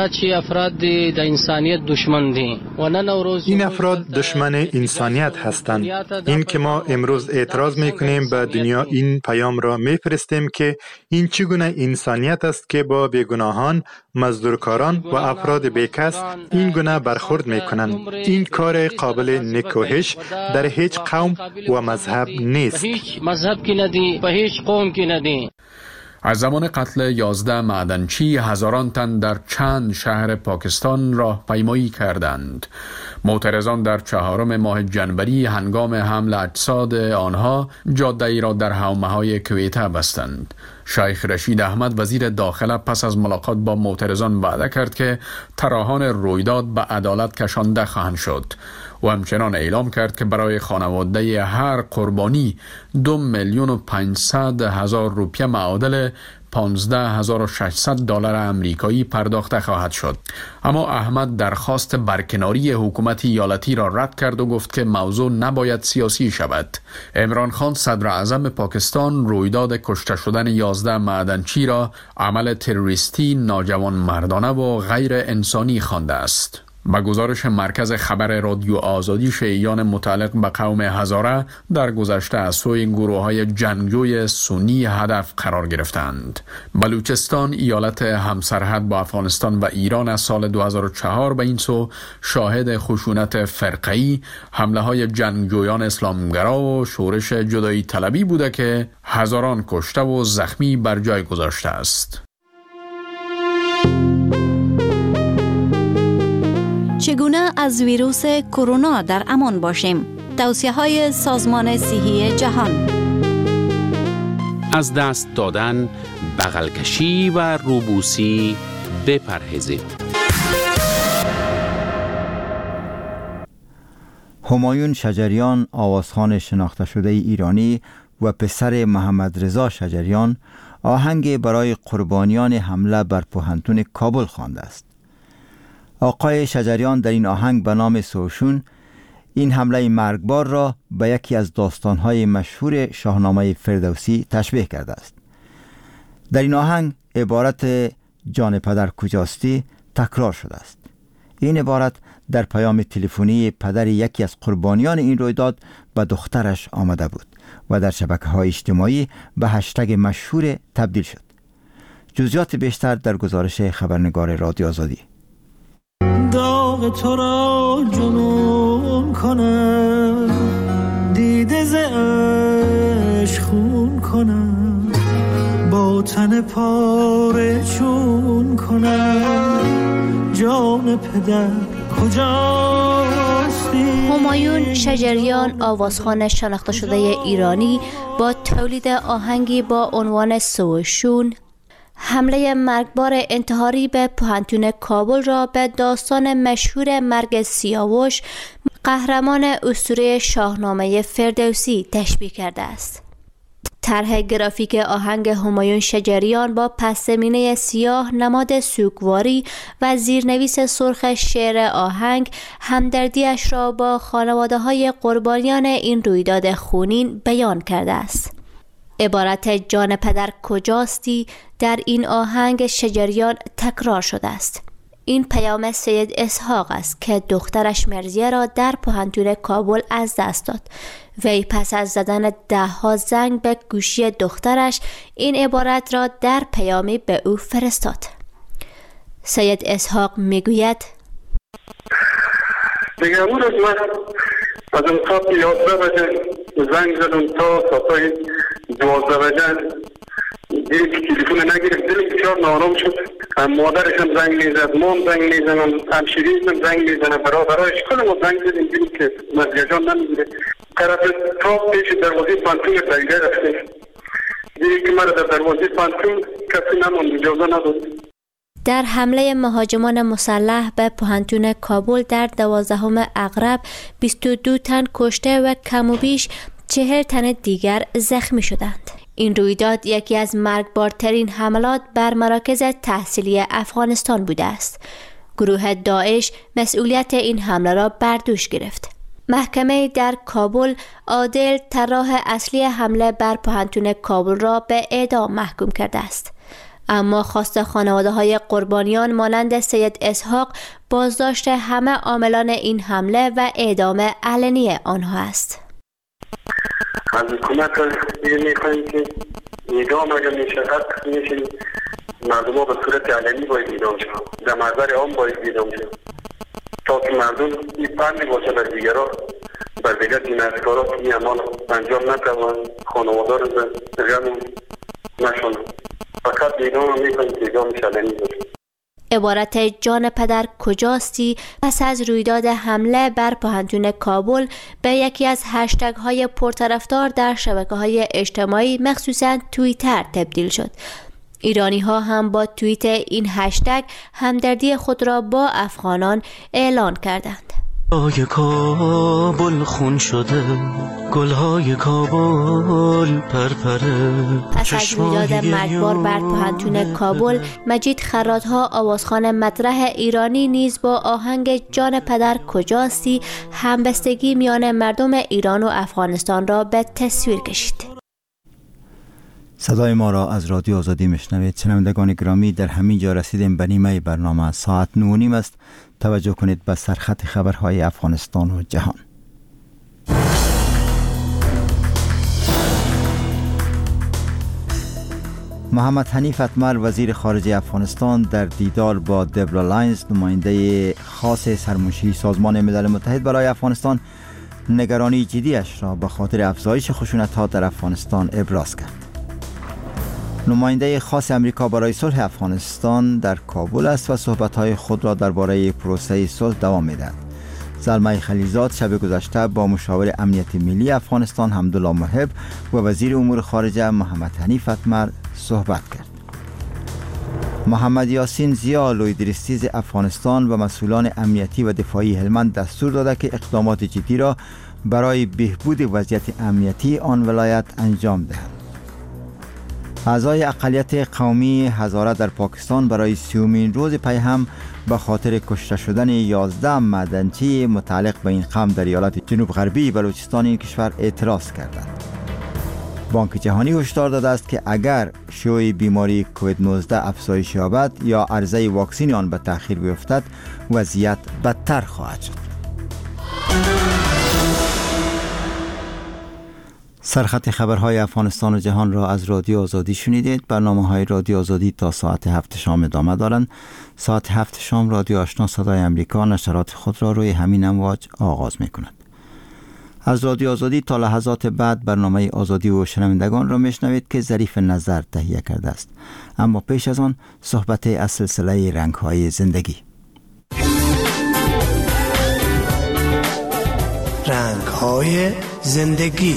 این افراد دشمن انسانیت هستند. این که ما امروز اعتراض میکنیم به دنیا این پیام را میفرستیم که این چگونه انسانیت است که با بیگناهان، مزدورکاران و افراد بیکس این گونه برخورد میکنند. این کار قابل نکوهش در هیچ قوم و مذهب نیست. از زمان قتل 11 معدنچی هزاران تن در چند شهر پاکستان راهپیمایی کردند. معترضان در 4 ماه جنوری هنگام حمل اجساد آنها جاده ای را در حومه‌های کویته بستند. شیخ رشید احمد وزیر داخله پس از ملاقات با معترضان وعده کرد که طراحان رویداد به عدالت کشانده خواهند شد و همچنان اعلام کرد که برای خانواده هر قربانی 2,500,000 روپیه معادل 15,600 دلار آمریکایی پرداخته خواهد شد. اما احمد درخواست برکناری حکومت ایالتی را رد کرد و گفت که موضوع نباید سیاسی شود. عمران خان صدر اعظم پاکستان رویداد کشته شدن 11 معدنچی را عمل تروریستی، ناجوان مردانه و غیر انسانی خوانده است. با گزارش مرکز خبر رادیو آزادی، شیعیان متعلق به قوم هزاره در گذشته از سوی گروه‌های جنگجوی سنی هدف قرار گرفتند. بلوچستان، ایالت همسرحد با افغانستان و ایران، از سال 2004 به این سو شاهد خشونت فرقه‌ای، حمله‌های جنگجویان اسلامگرا و شورش جدایی طلبی بوده که هزاران کشته و زخمی بر جای گذاشته است. چگونه از ویروس کرونا در امان باشیم؟ توصیه‌های سازمان صحی جهان. از دست دادن، بغل کشی و روبوسی بپرهیزید. همایون شجریان، آوازخوان شناخته شده ایرانی و پسر محمد رضا شجریان، آهنگ برای قربانیان حمله بر پوهنتون کابل خوانده است. آقای شجریان در این آهنگ به نام سوشون این حمله مرگبار را به یکی از داستانهای مشهور شاهنامه فردوسی تشبیه کرده است. در این آهنگ عبارت جان پدر کجاستی تکرار شده است. این عبارت در پیام تلفنی پدر یکی از قربانیان این رویداد به دخترش آمده بود و در شبکه‌های اجتماعی به هشتگ مشهور تبدیل شد. جزئیات بیشتر در گزارش خبرنگار رادیو آزادی. داغ تو را جنون کنم، دیده ز عشق خون کنم، با تن پاره چون کنم، جان پدر کجاستی؟ همایون شجریان، آوازخوان شناخته شده ایرانی، با تولید آهنگی با عنوان سوشون حمله مرگبار انتحاری به پوهنتون کابل را به داستان مشهور مرگ سیاوش، قهرمان اسطوره شاهنامه فردوسی، تشبیه کرده است. طرح گرافیک آهنگ همایون شجریان با پس‌زمینه سیاه، نماد سوگواری و زیرنویس سرخ شعر آهنگ همدردیش را با خانواده‌های قربانیان این رویداد خونین بیان کرده است. عبارت جان پدر کجاستی در این آهنگ شجریان تکرار شده است. این پیام سید اسحاق است که دخترش مرزیه را در پوهنتون کابل از دست داد. وی پس از زدن 10 زنگ به گوشی دخترش این عبارت را در پیامی به او فرستاد. سید اسحاق میگوید: دیگه اون روز من از اون ساعت 11 بجه زنگ زدم تا ساعت 12 بجه دیگه تلفن نگرفت، دلم بسیار ناآرام شد. مادرش هم زنگ میزد، مام زنگ میزنم، همشیریش هم زنگ میزنم، برادرایش کلمو زنگ زدیم دیدیم که مرزیه جان نمیگیره. طرف تا پیش دروازه پانتون دقیقه رفتیم، دیگه که مرا در دروازه پانتون کسی نماند، اجازه نداد. در حمله مهاجمان مسلح به پوهنتون کابل در 12 اغرب 22 تن کشته و کم و بیش 40 تن دیگر زخمی شدند. این رویداد یکی از مرگبارترین حملات بر مراکز تحصیلی افغانستان بوده است. گروه داعش مسئولیت این حمله را بر دوش گرفت. محکمه در کابل عادل، طراح اصلی حمله بر پوهنتون کابل، را به اعدام محکوم کرده است. اما خواست خانواده‌های قربانیان مانند سید اسحاق بازداشت همه عاملان این حمله و اعدام علنی آنها است. از حکومت میخواهیم که اعدام اگر میشه حق میشه مردم ها به صورت علنی باید اعدام شد، در محضر عام باید اعدام شد تا که مردم این پندی باشه بر دیگران بر دیگر جنایتکارا این اعمال انجام نتوان خانواده رو به غم نشون فقط اعدام میکنیم که اعدام شدنی باشه. عبارت جان پدر کجاستی پس از رویداد حمله بر پوهنتون کابل به یکی از هشتگ های پرطرفدار در شبکه‌های اجتماعی مخصوصاً توییتر تبدیل شد. ایرانی ها هم با توییت این هشتگ همدردی خود را با افغانان اعلان کردند. گلهای کابل خون شده، گلهای کابل پرپره. پس از رویداد مرگبار بر پوهنتون کابل، مجید خرات‌ها آوازخوان مطرح ایرانی نیز با آهنگ جان پدر کجاستی همبستگی میان مردم ایران و افغانستان را به تصویر کشید. صدای ما را از رادیو آزادی میشنوید. شنوندگان گرامی، در همین جا رسیدیم به نیمه برنامه. ساعت 9:30 است. توجه کنید به سرخط خبرهای افغانستان و جهان. محمد حنیف اتمر وزیر خارجه افغانستان در دیدار با دبرا لاینز نماینده خاص سرمنشی سازمان ملل متحد برای افغانستان نگرانی جدیش را به خاطر افزایش خشونت‌ها در افغانستان ابراز کرد. نماینده خاص امریکا برای صلح افغانستان در کابل است و صحبت‌های خود را درباره پروسه صلح دوام می‌دهد. زلمه خلیلزاد شب گذشته با مشاور امنیت ملی افغانستان حمدالله محب و وزیر امور خارجه محمد حنیف اتمر صحبت کرد. محمد یاسین زیا لویدرستیز افغانستان و مسئولان امنیتی و دفاعی هلمند دستور داده که اقدامات جدی را برای بهبود وضعیت امنیتی آن ولایت انجام دهند. اعضای اقلیت قومی هزاره در پاکستان برای 30مین روز پی هم به خاطر کشته شدن 11 معدنچی متعلق به این قوم در ایالت جنوب غربی بلوچستان این کشور اعتراض کردند. بانک جهانی هشدار داده است که اگر شیوع بیماری کووید 19 افزایش یابد یا عرضه واکسن آن به تأخیر بیفتد، وضعیت بدتر خواهد شد. سرخط خبرهای افغانستان و جهان را از رادیو آزادی شنیدید. برنامه‌های رادیو آزادی تا ساعت 7 شام ادامه دارند. ساعت 7 شام رادیو آشنا صدای امریکا نشرات خود را روی همین امواج آغاز می‌کند. از رادیو آزادی تا لحظات بعد برنامه آزادی و شنوندگان را میشنوید که ظریف نظر تهیه کرده است. اما پیش از آن صحبت از سلسله رنگ‌های زندگی. رنگ‌های زندگی.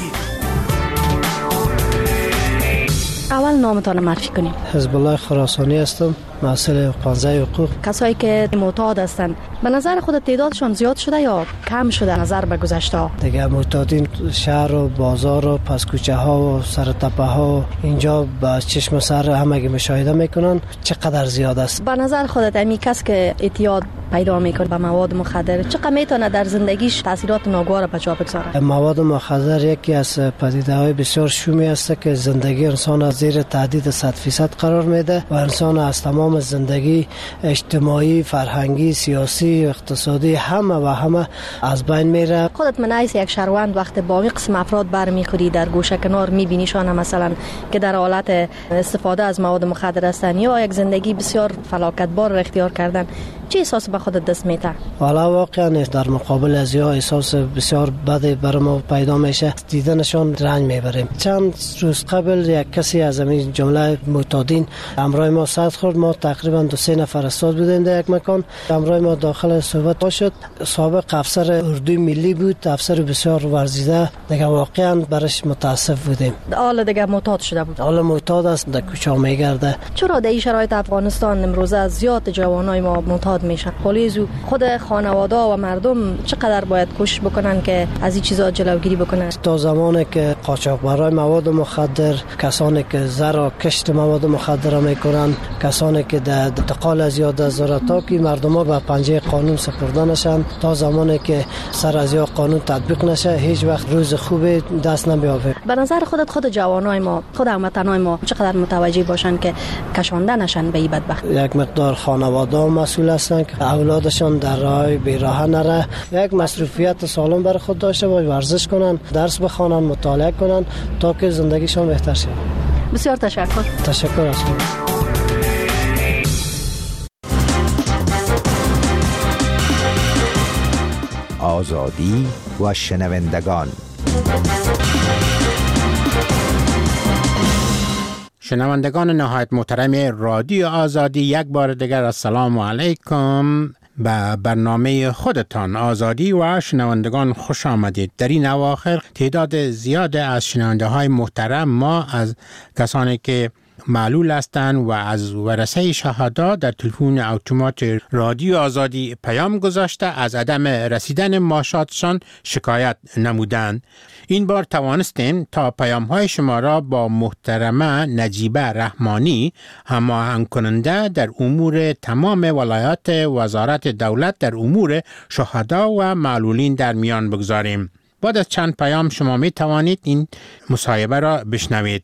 اول نامتان معرفی کنیم. حزب الله خراسانی هستم، مسئول 15 حقوق. کسایی که معتاد هستند به نظر خود تعدادشان زیاد شده یا کم شده نظر به گذشته ها؟ دیگه معتادین شهر و بازار و پس کوچه ها و سر تپه ها اینجا با چشم سر همگی مشاهده میکنن چقدر زیاد است. به نظر خودت امی کس که اعتیاد پیدا میکنه به مواد مخدر چقدر میتونه در زندگیش تاثیرات ناگوار به جا بگذاره؟ مواد مخدر یکی از پدیده‌های بسیار شومی است که زندگی انسان از زیر تهدید 100% قرار میده و انسان از تمام زندگی اجتماعی، فرهنگی، سیاسی، اقتصادی همه از بین میره. خودت من ایس یک شهروند وقت با این قسم افراد برمیخوری در گوشه کنار میبینیشان مثلا که در حالت استفاده از مواد مخدر هستن یا یک زندگی بسیار فلاکتبار را اختیار کردن، چه احساس به خودت دست میده؟ والا واقعا در مقابل از یا احساس بسیار بد بر ما پیدا میشه، دیدنشان رنج میبریم. چند روز قبل یک کسی از این جمله معتادین همراه ما صد خورد. ما تقریبا 2-3 نفر استاد بودیم در یک مکان. همراه ما داخل صحبت شد. سابق افسر اردوی ملی بود، افسر بسیار ورزیده. دیگه واقعا برش متاسف بودیم. حالا دیگه معتاد شده بود. حالا معتاد است، در کوچه میگرده. چرا در این شرایط افغانستان امروزه زیاد جوانای ما معتاد میشن؟ پلیس خود خانواده و مردم چقدر باید کوشش بکنن که از این چیزا جلوگیری بکنن؟ تا زمانی که قاچاقبرای مواد مخدر، کسانی که زر و کشت مواد مخدر میکنن، کسانی که در انتقال از یاد از زراتاکی مردم ها به پنجه قانون سپرده نشن، تا زمانی که سر از یا قانون تطبیق نشه هیچ وقت روز خوبی دست نمیابه. به نظر خود جوانای ما، خود هموطنای ما چقدر متوجه باشن که کشانده نشن به این بدبخت؟ یک مقدار خانواده مسئول هستن که اولادشان در راه بیراه نره، یک مصروفیت سالم برای خود داشته باشه، ورزش کنن، درس بخونن، مطالعه کنن تا که زندگیشان بهتر شه. بسیار تشکر. تشکر از شما. آزادی و شنوندگان. شنوندگان نهایت محترم رادیو آزادی، یک بار دیگر السلام علیکم. به برنامه خودتان آزادی و شنوندگان خوش آمدید. در این اواخر تعداد زیاد از شنونده های محترم ما از کسانی که معلول هستند و از ورثه شهدا در تلفن اتومات رادیو آزادی پیام گذاشته از عدم رسیدن معاشاتشان شکایت نمودند. این بار توانستیم تا پیام های شما را با محترمه نجیبه رحمانی، هماهنگ کننده در امور تمام ولایات وزارت دولت در امور شهدا و معلولین در میان بگذاریم. بعد از چند پیام شما می توانید این مصاحبه را بشنوید.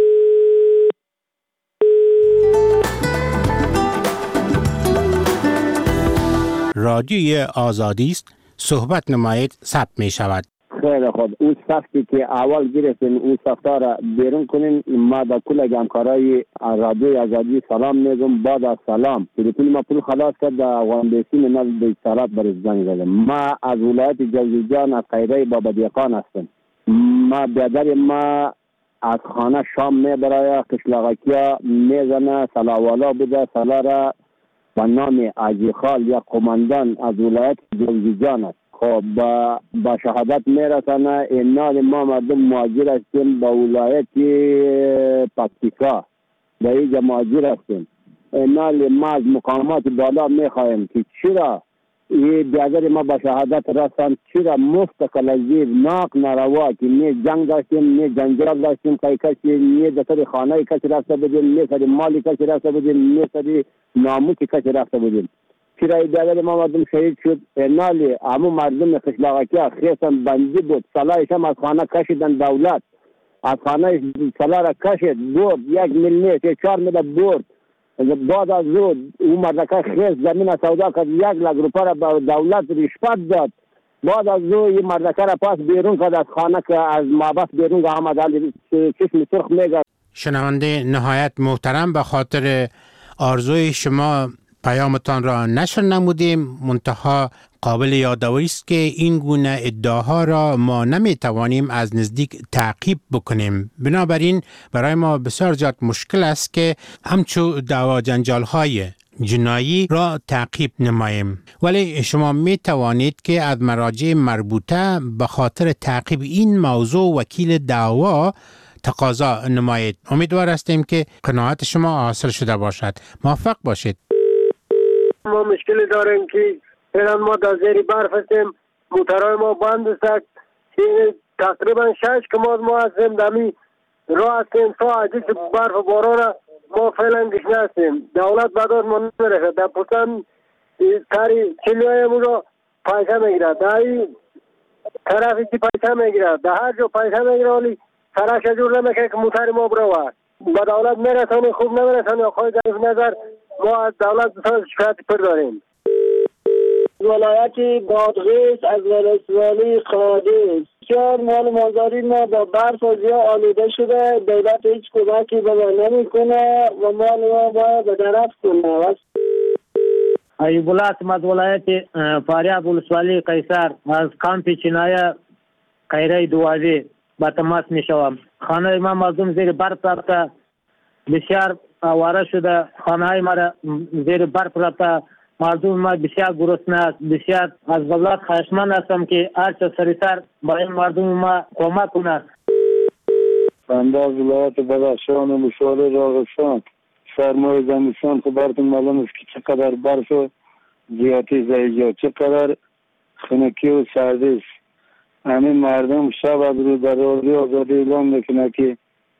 رادیوی آزادی است، صحبت نمایید، ثبت می شود. خیلی خوب. اون صفتی که اول گرفتین اون صفتا را بیرون کنین. ما با کل همکارای رادیوی آزادی سلام میگم. بعد از سلام تلفن ما پول خلاص کرد، وانبیسی من به اتصالات برای زنگ زدم. ما از ولایت جوزجان از قیره بابا دیقان هستم. ما بیادر ما از خانه شام میبرای قشلاقکیا میزنه. سلاوالا بوده سلا را با نام آجی خال یا قماندان از ولایت جوزجان است. خب با شهادت میرسانه. اینال ما مردم مهاجر هستیم با ولایت پکتیکا، با اینجا مهاجر هستیم. اینال ما از مقامات بالا میخواهیم که چرا این بیادر ما با شهادت رسان، چرا مفتقل ازیر ناق نروا که نه جنگ داشتیم نه جنجال داشتیم، که کسی نه دستر خانه کسی رفته بودیم، نه سری مالی کسی رفته بودیم، نه سری ناموسی کسی رفته بودیم. چرا این بیادر ما مردم شهید شد؟ اینالی همون مردم قشلاقکی خیستن بندی بود، صلاحش هم از خانه کشیدن. دولت از خانه صلاح را کشید برد، 1 میلیون 4 میلیون برد. بعد از اون مردکه خیست زمین سودا کرد، 1 لک روپیه را به دولت رشوت داد. بعد از این مردکه را پاس بیرون کرد از خانه که از محبس بیرون آمد. حالی چشم سرخ میگه. شنونده نهایت محترم، به خاطر آرزوی شما پیامتان را نشر نمودیم، منتها قابل یادآوری است که این گونه ادعاها را ما نمیتوانیم از نزدیک تعقیب بکنیم. بنابراین برای ما بسیار زیاد مشکل است که همچو دعوا جنجال‌های جنایی را تعقیب نماییم. ولی شما می توانید که از مراجع مربوطه به خاطر تعقیب این موضوع وکیل دعوا تقاضا نمایید. امیدوار هستیم که قناعت شما حاصل شده باشد. موفق باشید. ما مشکل داریم که فعلا ما در زیر برف هستیم، موترهای ما بند است. تقریبا 6 کماد ما هستیم دمی راه هستیم. تا عجیب برف و باران ما فعلا گشنه هستیم. دولت بداد ما نمیرسد. در پوستان کاری چلیهای ما را پیسه میگیرد، در این طرفی که پیسه میگیرد، در هر جا پیسه میگیرد، ولی سرش جور نمیکنه که موتر ما برود. با دولت میرسانی خوب نمیرسانی. آقای ضعیف نظر ما از دولت بسیار شکایت پر داریم. ولایت بادغیس از ولسوالی قادس 4 مال مازاری ما با برف و زیا آلوده شده. دولت هیچ کمکی به ما نمیکنه و مال ما باید به درف کنه. ایوب الله احمد، ولایت فاریاب ولسوالی قیصر از کامپ چینای قیره دوازی با تماس میشوم. خانه ما مردم زیر برف رفته، بسیار آواره شده. خانه های ما زیر برف رفته، مردم ما بسیار گرسنه است. بسیار از دولت خواهشمند هستم که هر چه سریعتر با این مردم ما کمک کند. بنده از ولایت بدخشان و مشوار راغستان سرمای زمستان خبرتون معلوم است که چقدر برف و زیاتی زیجا، چقدر خنکی و سردی است. همین مردم شب از روز در رادیو آزادی اعلام میکنه که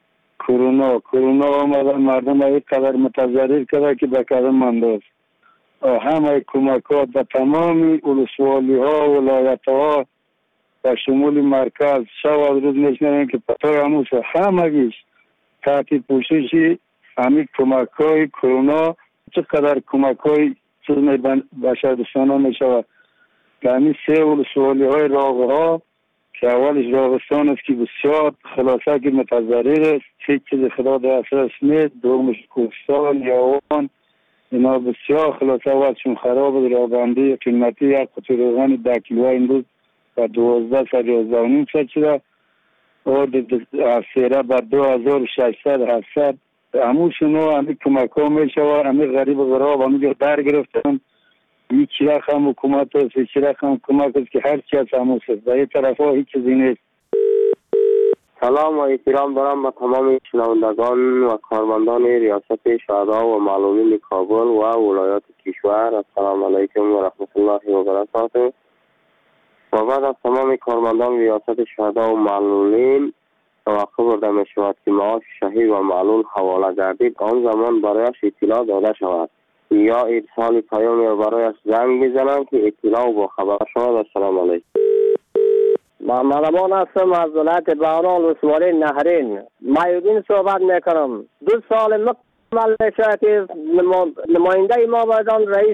کرونا آمده، مردم های قدر متضرر کرده که به قدم انداز. همه کمکات به تمام ولسوالی ها و ولایت ها و شمول مرکز شب از روز میشنویم که پتای هموش همگیش تحت پوشش همین کمک های کرونا چقدر کمک های چیز بشردوستانه میشود. که همین 3 ولسوالی های راغه ها که اولش راغستان است که بسیار خلاصه که متضرر است، هیچ چیز خدا دسترس نیست. دومش کوهستان، یاوان، اینا بسیار خلاصه وضعشون خراب بود. رابندی قیمتی یک قطعه روغن 10 کیلو امروز و 12 شده و سیره بر 2600 700. هموشونو همی کمک ها میشه و همی غریب غراب همی در گرفتن. این چیرخ هم حکومت است، چیرخ هم کمک است که هر چی از هموش است. در این طرف ها هیچ چیزی نیست. سلام و احترام دارم به تمام شنوندگان و کارمندان ریاست شهدا و معلولین کابل و ولایات کشور. السلام علیکم و رحمت الله و برکاته. و بعد از تمام کارمندان ریاست شهدا و معلولین توقع برده می شود که معاش شهید و معلول حواله گردید، آن زمان برایش اطلاع داده شود یا ارسال پیام یا برایش زنگ بزنند که اطلاع و با خبر شود. السلام علیکم. محمد امان هستم از ولایت بغلان ولسوالی نهرین. معیوبین صحبت میکنم. 2 سال مکمل میشه که نماینده ما بودن رئیس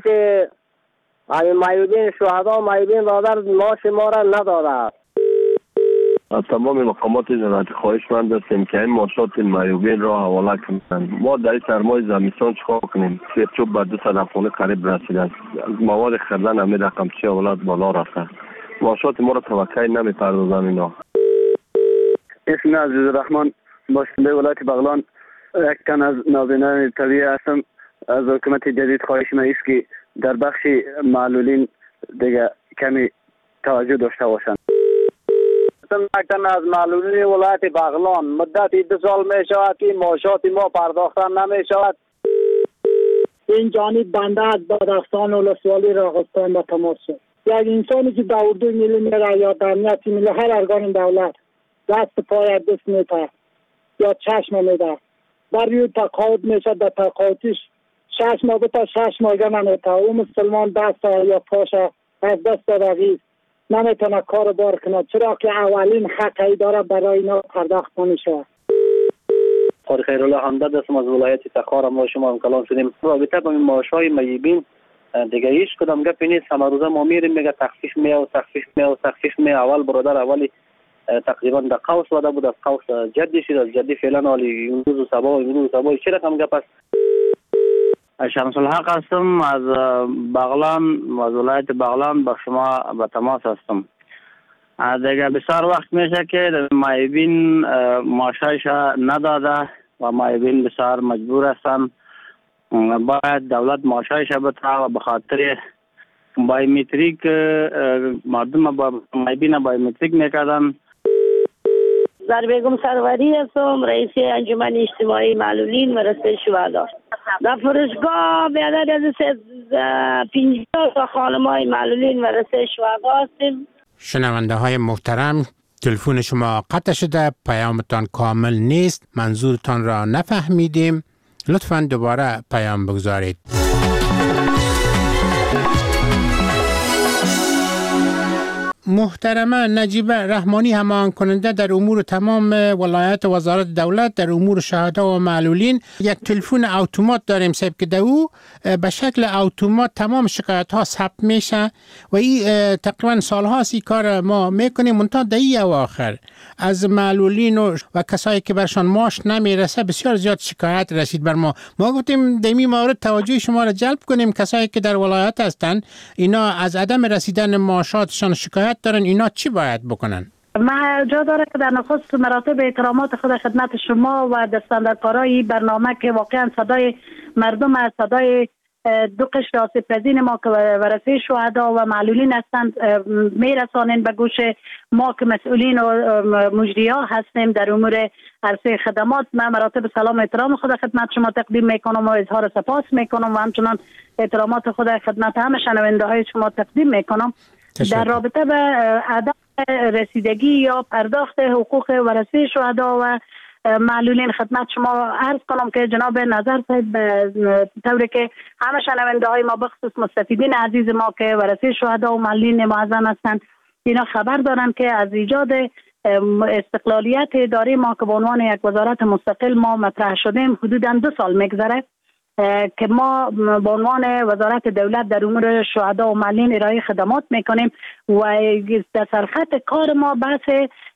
معیوبین شهدا و معیوبین برادر معاش ما را نداده. از تمام مقامات جنایت خواهشمند هستیم که این معاشات معیوبین را حواله کنند. ما در سرمای زمستان چیکار کنیم؟ سیرچوب به 200 خانه قریب رسیده است. مواد خردن همین رقم چه اولاد بالا رفته. معاشات ما را توقع نمی‌پردازند اینا. اسم عزیز الرحمن باشنده ولایت بغلان. یک تن از نابینان طبیعی هستم. از حکومت جدید خواهش ما است که در بخش معلولین دیگه کمی توجه داشته باشند. یک تن از معلولین ولایت بغلان مدتی 2 سال می شود که معاشات ما پرداخته نمی شود. این جانب بنده از بادستان ولسوالی راغستان به تماس شد. یک انسانی که در اردو ملی میره یا در امنیت ملی هر ارگان دولت دست پای دست میده یا چشم میده بر روی تقاعد میشه، در تقاعدش 6 ماه تا 6 ماه نمیده. او مسلمان دست یا پاش از دست رقیب نمیتونه کار بار کنه، چرا که اولین حقی داره برای اینا پرداخت نمیشه. قاری خیرالله حمداد هستم از ولایت تخار. ما شما هم کلام شدیم رابطه با معاشهای معیوبین دیگه هیچ کدام گپی نیست. همه روزه ما میریم میگه تخفیف می اول برادر اولی تقریبا در قوس وده بود، از قوس جدی شد، از جدی فعلا حالی امروز و صبا چه رقم گپ است؟ شمس الحق هستم از بغلان، از ولایت بغلان با شما به تماس هستم. دیگه بسیار وقت میشه که معیوبین معاشش نداده و معیوبین بسیار مجبور هستن باید دولت معاشش بده و به خاطر بایومتریک مردم با معیوبین بایومتریک میکردن. زربیگم سروری هستم، رئیس انجمن اجتماعی معلولین و رسته شهدا. در فرشگاه بیادر از 50 تا خانمای معلولین و رسته شهدا هستیم. شنونده های محترم، تلفن شما قطع شده، پیامتان کامل نیست، منظورتان را نفهمیدیم، لطفاً دوباره پیام بگذارید. محترمه نجیبه رحمانی همان کننده در امور تمام ولایت وزارت دولت در امور شهدا و معلولین، یک تلفن اتومات داریم که در او به شکل اتومات تمام شکایت ها ثبت میشه و این تقریبا سالهاست این کار ما میکنیم. منتها در این اواخر از معلولین و کسایی که برشان معاش نمیرسه بسیار زیاد شکایت رسید بر ما. ما گفتیم در این مورد توجه شما را جلب کنیم. کسایی که در ولایت هستند اینا از عدم رسیدن معاشاتشان شکایت دارن، اینا چی باید بکنن؟ ما جا داره که در نخست مراتب احترامات خود خدمت شما و دستاندرکارای برنامه که واقعا صدای مردم از صدای دو قشر آسیب‌پذیر ما که ورثه شهدا و معلولین هستند میرسانیم به گوش ما که مسئولین و مجری‌ها هستیم در امور عرصه خدمات. من مراتب سلام و احترام خود خدمت شما تقدیم میکنم و اظهار سپاس میکنم و همچنان احترامات خود خدمت همه شنونده های شما تقدیم میکنم. در رابطه به عدم رسیدگی یا پرداخت حقوق ورثه شهدا و معلولین خدمت شما عرض کنم که جناب نظر صاحب به طوری که همه شنونده های ما بخصوص مستفیدین عزیز ما که ورثه شهدا و معلولین معظم هستند اینا خبر دارن که از ایجاد استقلالیت اداره ما که به عنوان یک وزارت مستقل ما مطرح شدیم حدوداً 2 سال میگذره که ما به عنوان وزارت دولت در امور شهدا و معلولین ارائه خدمات میکنیم و در سرخط کار ما بحث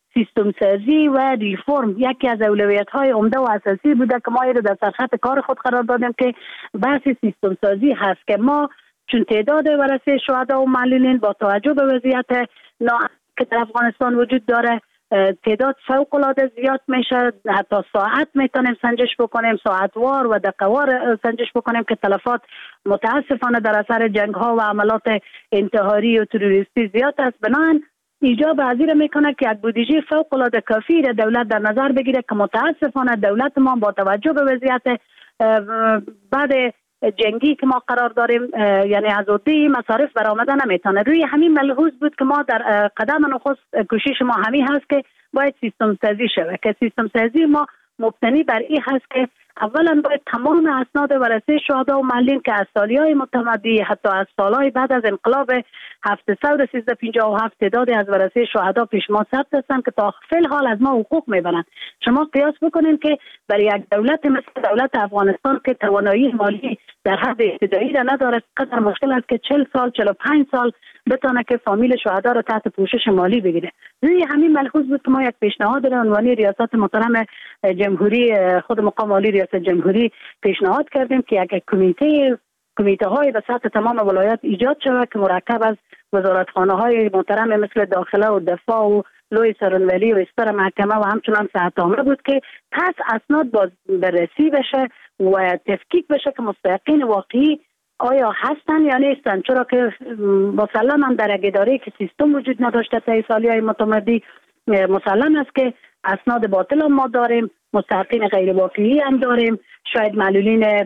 سیستم سازی و ریفرم یکی از اولویت های عمده و اساسی بوده که ما اینو در سرخط کار خود قرار دادیم که بحث سیستم سازی هست که ما چون تعداد ورثه شهدا و معلولین با توجه به وضعیت که در افغانستان وجود داره تعداد فوق العاده زیاد میشه، حتی ساعت میتونیم سنجش بکنیم، ساعتوار و دقیقوار سنجش بکنیم که تلفات متاسفانه در اثر جنگ ها و عملات انتحاری و تروریستی زیاد است. بنابراین ایجاب پذیر میکنه که یک بودجه فوق العاده کافی را دولت در نظر بگیره که متاسفانه دولت ما با توجه به وضعیت بعد جنگی که ما قرار داریم یعنی از عهده مصارف برآمده نمیتونه. روی همین ملحوظ بود که ما در قدم نخست کوشش ما همین هست که باید سیستم سازی شود که سیستم سازی ما مبتنی بر این هست که اولا باید تمام اسناد ورثه شهدا و معلولین که از سالیهای متمدی حتی از سالهای بعد از انقلاب 71357 تعداد از ورثه شهدا پیش ما ثبت هستند که تا فعل حال از ما حقوق میبرند. شما قیاس بکنین که برای یک دولت مثل دولت افغانستان که توانایی مالی در حد ابتدایی را نداره قدر مشکل است که 40 سال 45 سال بتونه که فامیل شهدا را تحت پوشش مالی بگیره. روی همین ملحوظ بود که ما یک پیشنهاد را عنوانی ریاست محترم جمهوری خود مقام عالی ریاست جمهوری پیشنهاد کردیم که یک کمیته های به سطح تمام ولایات ایجاد شود که مرکب از وزارتخانه های محترم مثل داخله و دفاع و لوی سرنولی و استر محکمه و همچنان صحت عامه بود که پس اسناد باز بررسی بشه و تفکیک بشه که مستحقین واقعی آیا هستن یا نیستن، چرا که مسلما در یک اداره که سیستم وجود نداشته تا سالیهای متمدی مسلم است که اسناد باطل هم ما داریم، مستحقین غیر واقعی هم داریم، شاید معلولین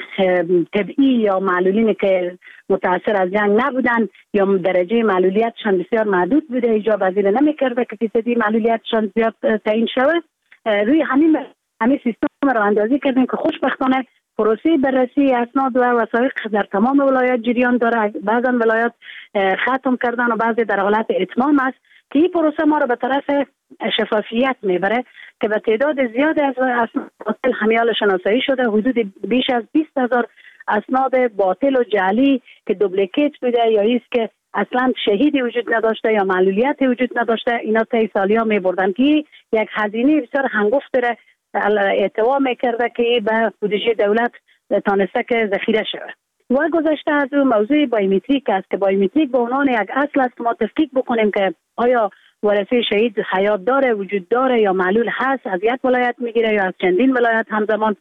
طبعی یا معلولین که متاثر از جنگ نبودن یا درجه معلولیتشان بسیار محدود بوده ایجاب پذیر نمی‌کرده که فیصدی معلولیتشان زیاد تعیین شود. روی همین سیستم را اندازی کردیم که خوشبختانه پروسه بررسی اسناد و وثایق در تمام ولایات جریان داره. بعضا ولایات ختم کردن و بعضی در حالت اتمام است که این پروسه ما را به طرف شفافیت میبره که به تعداد زیاد از اسناد باطل همیال شناسایی شده. حدود بیش از 20,000 اسناد باطل و جعلی که دوبلیکیت بوده یا ایست که اصلا شهیدی وجود نداشته یا معلولیتی وجود نداشته، اینا طی سالیا میبردن که یک هزینه بسیار هنگفت داره اعتوا میکرده که به بودجه دولت تانسته که ذخیره شود. و گذشته از اون موضوع بایومتریک است که بایومتریک به عنوان یک اصل است که ما تفکیک بکنیم که آیا ورثه شهید حیات داره، وجود داره یا معلول هست، از یک ولایت میگیره یا از چندین ولایت همزمان.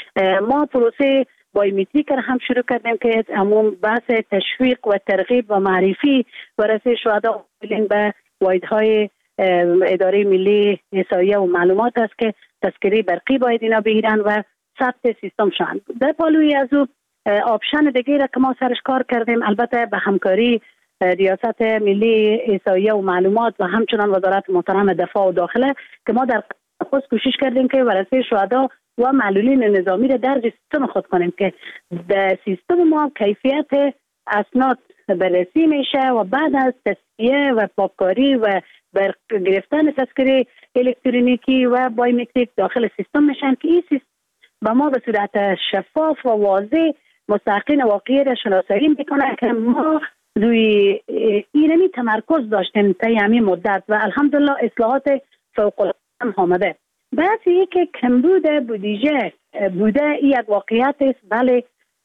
ما پروسه بایومتریک را هم شروع کردیم که عموم بحث تشویق و ترغیب و معرفی ورثه شهدا به واحدهای اداره ملی احصایه و معلومات است که تذکره برقی باید اینا بگیرن و ثبت سیستم شان. در پالوی از او آپشن دیگه را که ما سرش کار کردیم، البته به همکاری ریاست ملی احصایه و معلومات و همچنان وزارت محترم دفاع و داخله که ما در خود کوشش کردیم که ورثه شهدا و معلولین نظامی را درج سیستم خود کنیم که در سیستم ما کیفیت اسناد بررسی میشه و بعد از تصفیه و پاککاری و گرفتن تذکره الکترونیکی و بایومتریک داخل سیستم میشن که این سیستم با ما به صورت شفاف و واضح مستحقین واقعی را شناسایی میکنه که ما روی ایرانی تمرکز داشتیم طی همین مدت و الحمدلله اصلاحات فوق العاده آمده. بعضی که کمبود بودجه بوده این یک واقعیت است، بله،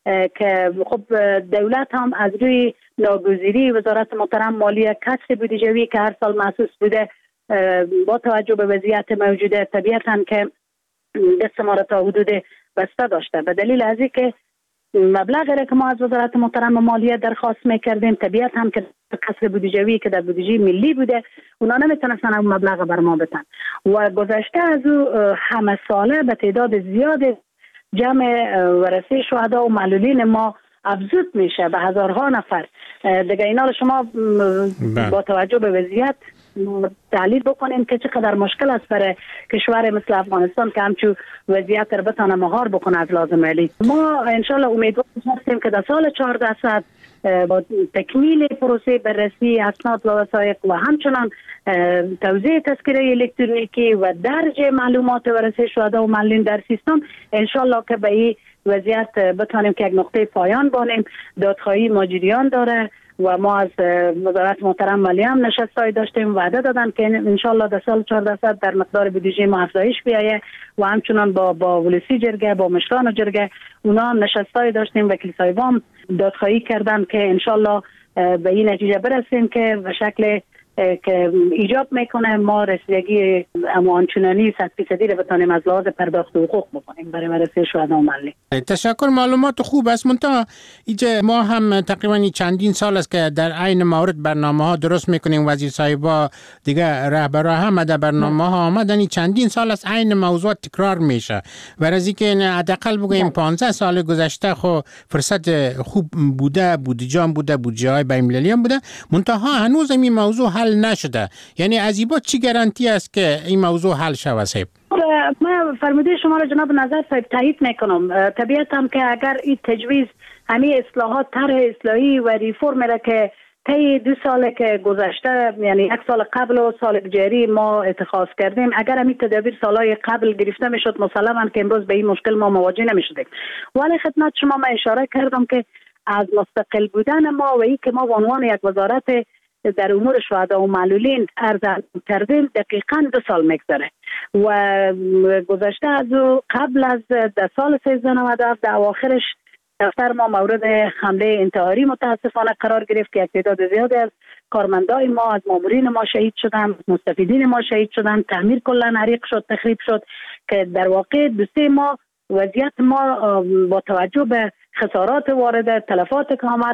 که خب دولت هم از روی ناگزیری وزارت محترم مالیه کسر بودجه‌ای که هر سال محسوس بوده با توجه به وضعیت موجوده طبیعتاً که دست ما را تا حدود بسته داشته. به دلیل از اینکه مبلغی را که ما از وزارت محترم مالیه درخواست میکردیم طبیعت هم که کسر بودجه‌ای که در بودجه ملی بوده اونا نمیتونستن اون مبلغ بر ما بدن و گذشته از او همه ساله به تعداد زیاد جمع ورثه شهدا و معلولین ما افزود میشه به هزارها نفر دیگه. اینا شما با توجه به وضعیت تحلیل بکنیم که چقدر مشکل است برای کشور مثل افغانستان که همچون وضعیت رو بتانه مهار بکنه از لازم علی. ما انشالله امیدوار هستیم که در سال 1400 با تکمیل پروسه بررسی اسناد و وثایق و همچنان توزیع تذکره الکترونیکی و درج معلومات ورثه شهدا و معلولین در سیستم انشالله که به این وضعیت بتانیم که یک نقطه پایان بانیم. دادخواهی ماجریان داره و ما از وزارت محترم مالیه هم نشستای داشتیم، وعده دادن که انشالله در سال 1400 در مقدار بودجه ما افزایش بیایه و همچنان با ولسی جرگه، با مشران جرگه اونا هم نشستای داشتیم. وکیل صاحبان دادخواهی کردن که انشالله به این نتیجه برسیم که به شکل که ایجاب میکنه ما رسیدگی آنچنانی 100% رو بتانیم از لحاظ پرداخت حقوق بکنیم برای ورثه شهدا و معلولین. تشکر، معلومات خوب است. منتها اینجا ما هم تقریبا چندین سال است که در عین مورد برنامه ها درست میکنیم. وزیر صاحبا دیگه رهبرا هم در برنامه ها آمدن. چندین سال است عین موضوع تکرار میشه. ورزی که حداقل بگوییم 15 سال گذشته خو فرصت خوب بوده، بودجه بوده، بودجه های بین‌المللی هم بوده، منتها هنوز این موضوع حل نشده. یعنی از این چی گارانتی است که این موضوع حل شود صاحب؟ من فرموده شما را جناب نظر صاحب تایید میکنم. طبیعتاً که اگر این تجویز همین اصلاحات طرح اصلاحی و ریفرم را که طی 2 سال که گذشته، یعنی 1 سال قبل و سال جاری ما اتخاذ کردیم، اگر همین تدابیر سالهای قبل گرفته میشد مسلماً که امروز به این مشکل ما مواجه نمیشدیم. ولی خدمت شما من اشاره کردم که از مستقل بودن ما و این که ما به عنوان یک وزارت در امور شهدا و معلولین عرض کردیم دقیقاً 2 سال میگذره و گذشته از قبل از در سال 1397 در اواخرش دفتر ما مورد حمله انتحاری متاسفانه قرار گرفت که یک تعداد زیادی از کارمندای ما، از مامورین ما شهید شدن، مستفیدین ما شهید شدن، تعمیر کلا حریق شد، تخریب شد که در واقع 2-3 ماه وضعیت ما با توجه به خسارات وارده، تلفات که آمد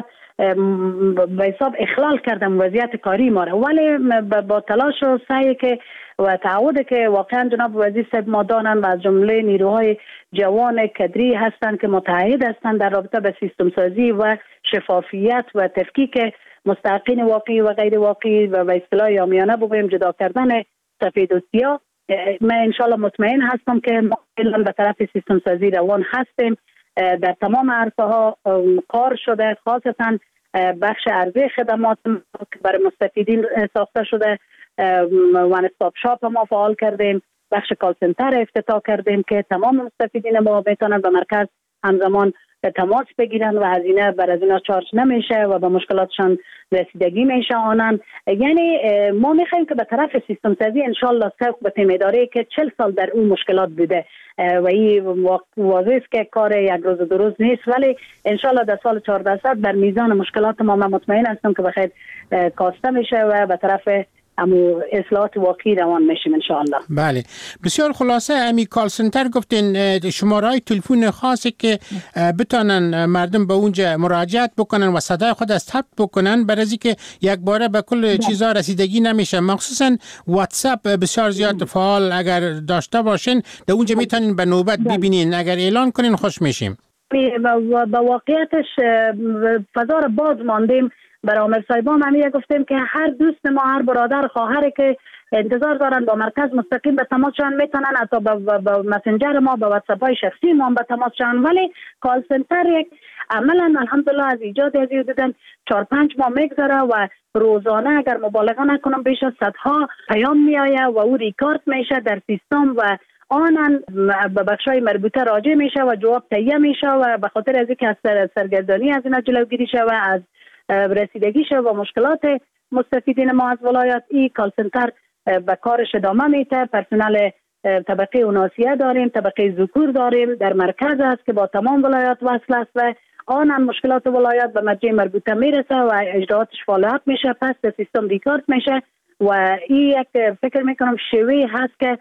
به حساب اخلال کردم وضعیت کاری ما را. ولی با تلاش و سعی که و تعهد که واقعا جناب وزیر صاحب ما دانن و از جمله نیروهای جوان کدری هستند که متعهد هستند در رابطه به سیستم سازی و شفافیت و تفکیک مستحقین واقعی و غیر واقعی و به اصطلاح عامیانه بگوییم جدا کردن سفید و سیاه. من انشالله مطمئن هستم که ما به طرف سیستم سازی روان هستیم. در تمام عرصه ها کار شده، خاصتا بخش عرضه خدمات که برای مستفیدین ساخته شده، وان استاپ شاپ ما فعال کردیم، بخش کال سنتر افتتاح کردیم که تمام مستفیدین ما میتونن به مرکز همزمان تماس بگیرن و هزینه بر از اینا چارج نمیشه و به مشکلاتشان رسیدگی میشه آنن. یعنی ما میخوایم که به طرف سیستم سازی انشالله سوق بتیم اداره که 40 سال در اون مشکلات بوده و این واضح است که کار یک روز و 2 روز نیست، ولی انشالله در سال 1400 در میزان مشکلات ما من مطمئن هستم که بخیر کاسته میشه و به طرف امو اصلاحات واقعی روان میشیم انشاءالله. بله، بسیار خلاصه امی کال سنتر گفتین شماره‌های تلفن خاصی که بتانن مردم به اونجا مراجعت بکنن و صدای خود از ثبت بکنن، برای اینکه یک باره به کل چیزا رسیدگی نمیشه. مخصوصا واتساپ بسیار زیاد فعال اگر داشته باشین در اونجا میتونین به نوبت ببینین، اگر اعلان کنین خوش میشیم. با واقعیتش فضا رو باز ماندیم. برای عامر صاحبان همیشه گفتیم که هر دوست ما، هر برادر خواهری که انتظار دارن با مرکز مستقیم به تماس شون میتونن، حتی با مسنجر ما، با واتساپ های شخصی ما به تماس شون. ولی کال سنتر یک عملا الحمدلله از ایجاد از دیدن 4-5 ماه میگذره و روزانه اگر مبالغه نکنم بیش از 100ها پیام میآیه و او ریکارد میشه در سیستم و آنن به بخشای مربوطه راجع میشه و جواب تهیه میشه و به خاطر از اینکه از سرگردانی از اینا جلوگیری شه و از رسیدگی شه و مشکلات مستفیدین ما از ولایت، این کال سنتر به کارش ادامه میده. پرسنل طبقه اوناسیه داریم، طبقه ذکور داریم، در مرکز است که با تمام ولایات وصل است و آنن مشکلات ولایت به مرجع مربوطه میرسه و اجراعاتش فعالیت میشه، پس در سیستم ریکارد میشه و این یک فکر میکنم شیوه هست که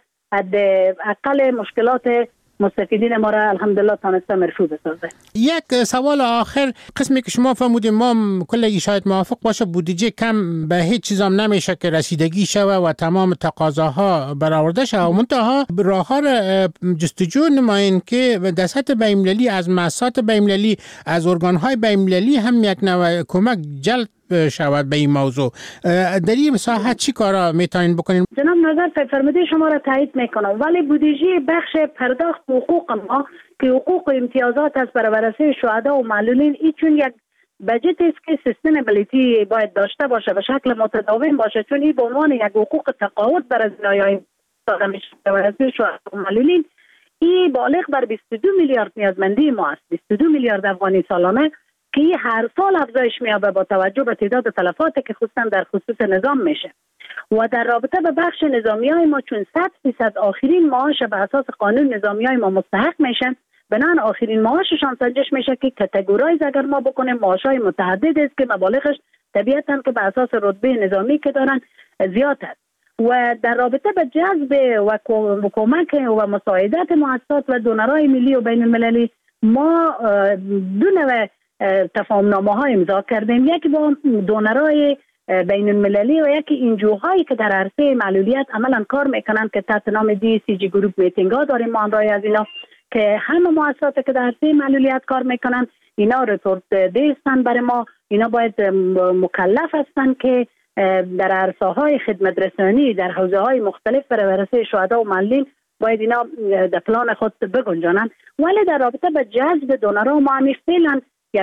حداقل مشکلات مستفیدین ما را الحمدلله تانسته مرفوع بسازه. یک سوال آخر، قسمی که شما فرمودید ما کلی شاید موافق باشه بودجه کم به هیچ چیزام نمیشه که رسیدگی شوه و تمام تقاضاها برآورده شوه، منتها راه‌ها جستجو نمایین که در سطح بین‌المللی از مؤسسات بین‌المللی، از ارگان‌های بین‌المللی هم یک نوع کمک جلب شود به این موضوع. در این ساحه چی کارا میتونین بکنین؟ جناب نظر فرموده شما را تایید میکنم، ولی بودجه بخش پرداخت حقوق ما که حقوق و امتیازات از برای ورثه شهدا و معلولین، این چون یک بجت است که سستینبلیتی باید داشته باشه، به شکل متداوم باشه، چون این به عنوان یک حقوق تقاعد برای زنایای داده میشه ورثه شهدا و معلولین. این بالغ بر 22 میلیارد نیازمندی ما است، 22 میلیارد افغانی سالانه که این هر سال افزایش می‌یابه با توجه به تعداد تلفاتی که خصوصا در خصوص نظام میشه و در رابطه به بخش نظامیای ما چون 100% آخرین معاش به اساس قانون نظامیای ما مستحق میشن، بنابراین آخرین معاششان سنجش میشه که کاتگورایز اگر ما بکنیم معاشای متعدد است که مبالغش طبیعتاً که به اساس رتبه نظامی که دارن زیاد است. و در رابطه به جذب و کمک و مساعدت مؤسسات و دونرهای ملی و بین المللی ما دو نوع تفاهم‌نامه‌های امضا کردیم، یکی با دونرهای بین المللی و یکی انجوهایی که در عرصه معلولیت عملا کار میکنن که تحت نام DCG گروپ میتینگ ها داریم ما همراه از اینا که همه مؤسساتی که در عرصه معلولیت کار میکنن اینا رپورت دیستن برای ما، اینا باید مکلف هستن که در عرصه های خدمت رسانی در حوزه های مختلف برای ورثه شهدا و معلولین باید اینا در پلان خود بگنجانند. ولی در رابطه به جذب دونرها ما همیشه فعلا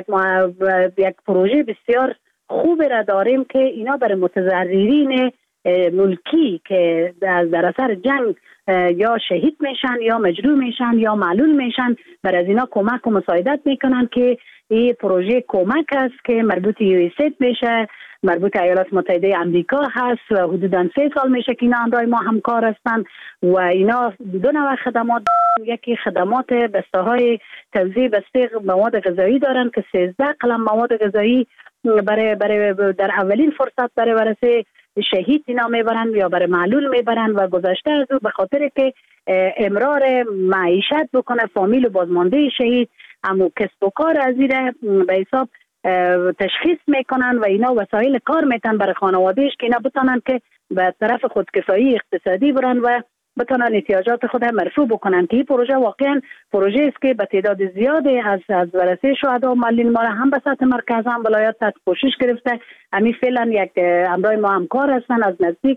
یک پروژه بسیار خوب را داریم که اینا برای متضررین ملکی که در اثر جنگ یا شهید میشن یا مجروح میشن یا معلول میشن برای از اینا کمک و مساعدت میکنن که این پروژه کمک است که مربوط USAID میشه، مربوط ایالات متحده آمریکا هست و حدوداً 3 سال میشه که اینا همراه ما همکار هستن و اینا دو نوع خدمات، یکی خدمات بسته‌های توزیع بسته مواد غذایی دارن که 13 قلم مواد غذایی برای در اولین فرصت برای ورثه شهید اینا میبرن یا برای معلول میبرن و گذشته از او به خاطر که امرار معیشت بکنه فامیل و بازمانده شهید اما کسب و کار از ایره به حساب تشخیص میکنن و اینا وسایل کار میتن برای خانوادهش که اینا بتونن که به طرف خودکفایی اقتصادی برن و بتونن احتیاجات خود هم مرفوع بکنن که این پروژه واقعا پروژه است که به تعداد زیادی از ورثه شهدا و معلولین ما هم به سطح مرکز هم ولایت تحت کوشش گرفته. همین فعلا یک همراه ما همکار هستن، از نزدیک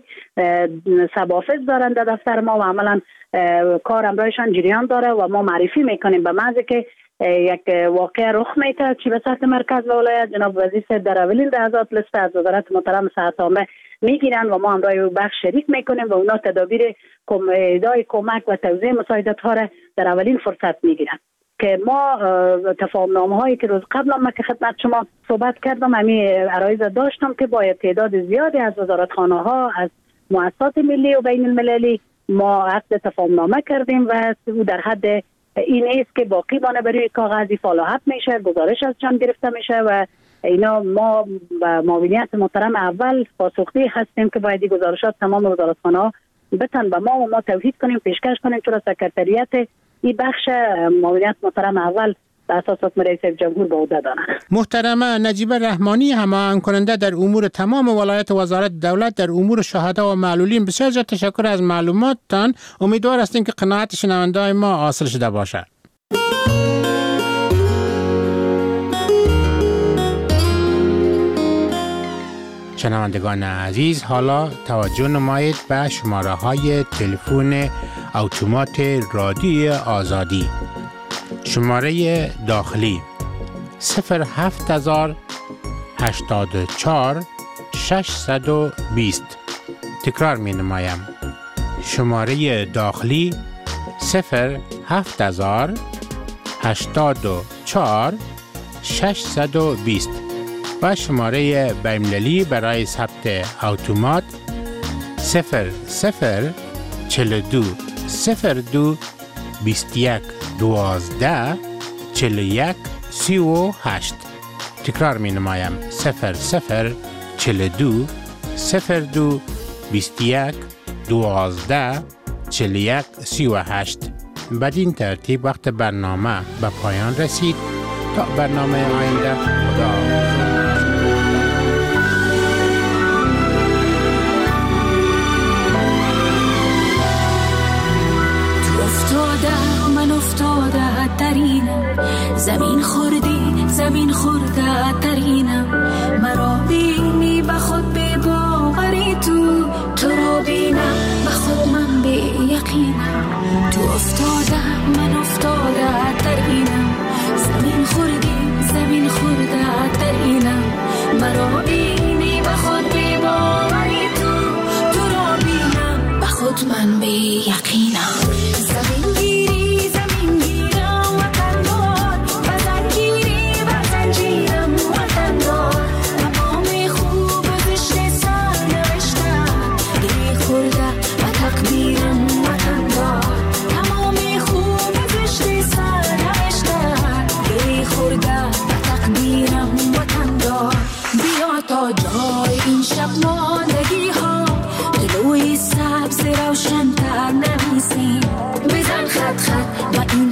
سبافز دارن در دفتر ما و عملا کار همراهشان جریان داره و ما معرفی میکنیم به محض که یک واقعه رخ میده چی به سطح مرکز و ولایت جناب وزیر صاحب در اولین لحظات لیست از وزارت محترم صحت عامه میگیرن و ما همراه بخش شریک میکنیم و اونا تدابیر ادای کمک و توزیع مساعدت ها را در اولین فرصت میگیرن که ما تفاهم‌نامه هایی که روز قبل ما که خدمت شما صحبت کردم همین عرایض داشتم که با تعداد زیادی از وزارتخانه ها از مؤسسات ملی و بین المللی ما عقد تفاهم‌نامه کردیم و او در حد این است که باقی بانه برای کاغذی فالوآپ میشه، گزارش از جان گرفته میشه و اینا ما با معاونیت محترم اول پاسخگوی هستیم که باید گزارشات تمام وزارتخانه‌ها بتن به ما و ما توحید کنیم پیشکش کنیم چرا سکرتریت این بخش معاونیت محترم اول به اساس حکم رئیس جمهور به عهده دارند. محترمه نجیبه رحمانی هماهنگ کننده در امور تمام ولایت وزارت دولت در امور شهدا و معلولین، بسیار زیاد تشکر از معلوماتتان. امیدوار هستیم که قناعت شنونده‌های ما حاصل شده باشد. شنوندگان عزیز، حالا توجه نمایید به شماره های تلفن اتومات رادیوی آزادی. شماره داخلی 07084 620. تکرار می نمایم. شماره داخلی 07084 620 و شماره بین‌المللی برای ثبت اتومات 0042 02 21 12 41 38. تکرار می نمایم 0042 02 21 12 41 38. بدین ترتیب وقت برنامه به پایان رسید. تا برنامه آینده، خدا افتاده ترینم، زمین خورده ترینم. مرا بینی به خود به باوری تو را بینم به خود من به یقینم. تو افتاده من افتاده ترینم، زمین خورده ترینم. مرا بینی به خود به باوری تو را بینم به خود من به یقینم. زمین گیرم و تنها و زنگیری و زنجیرم خط و این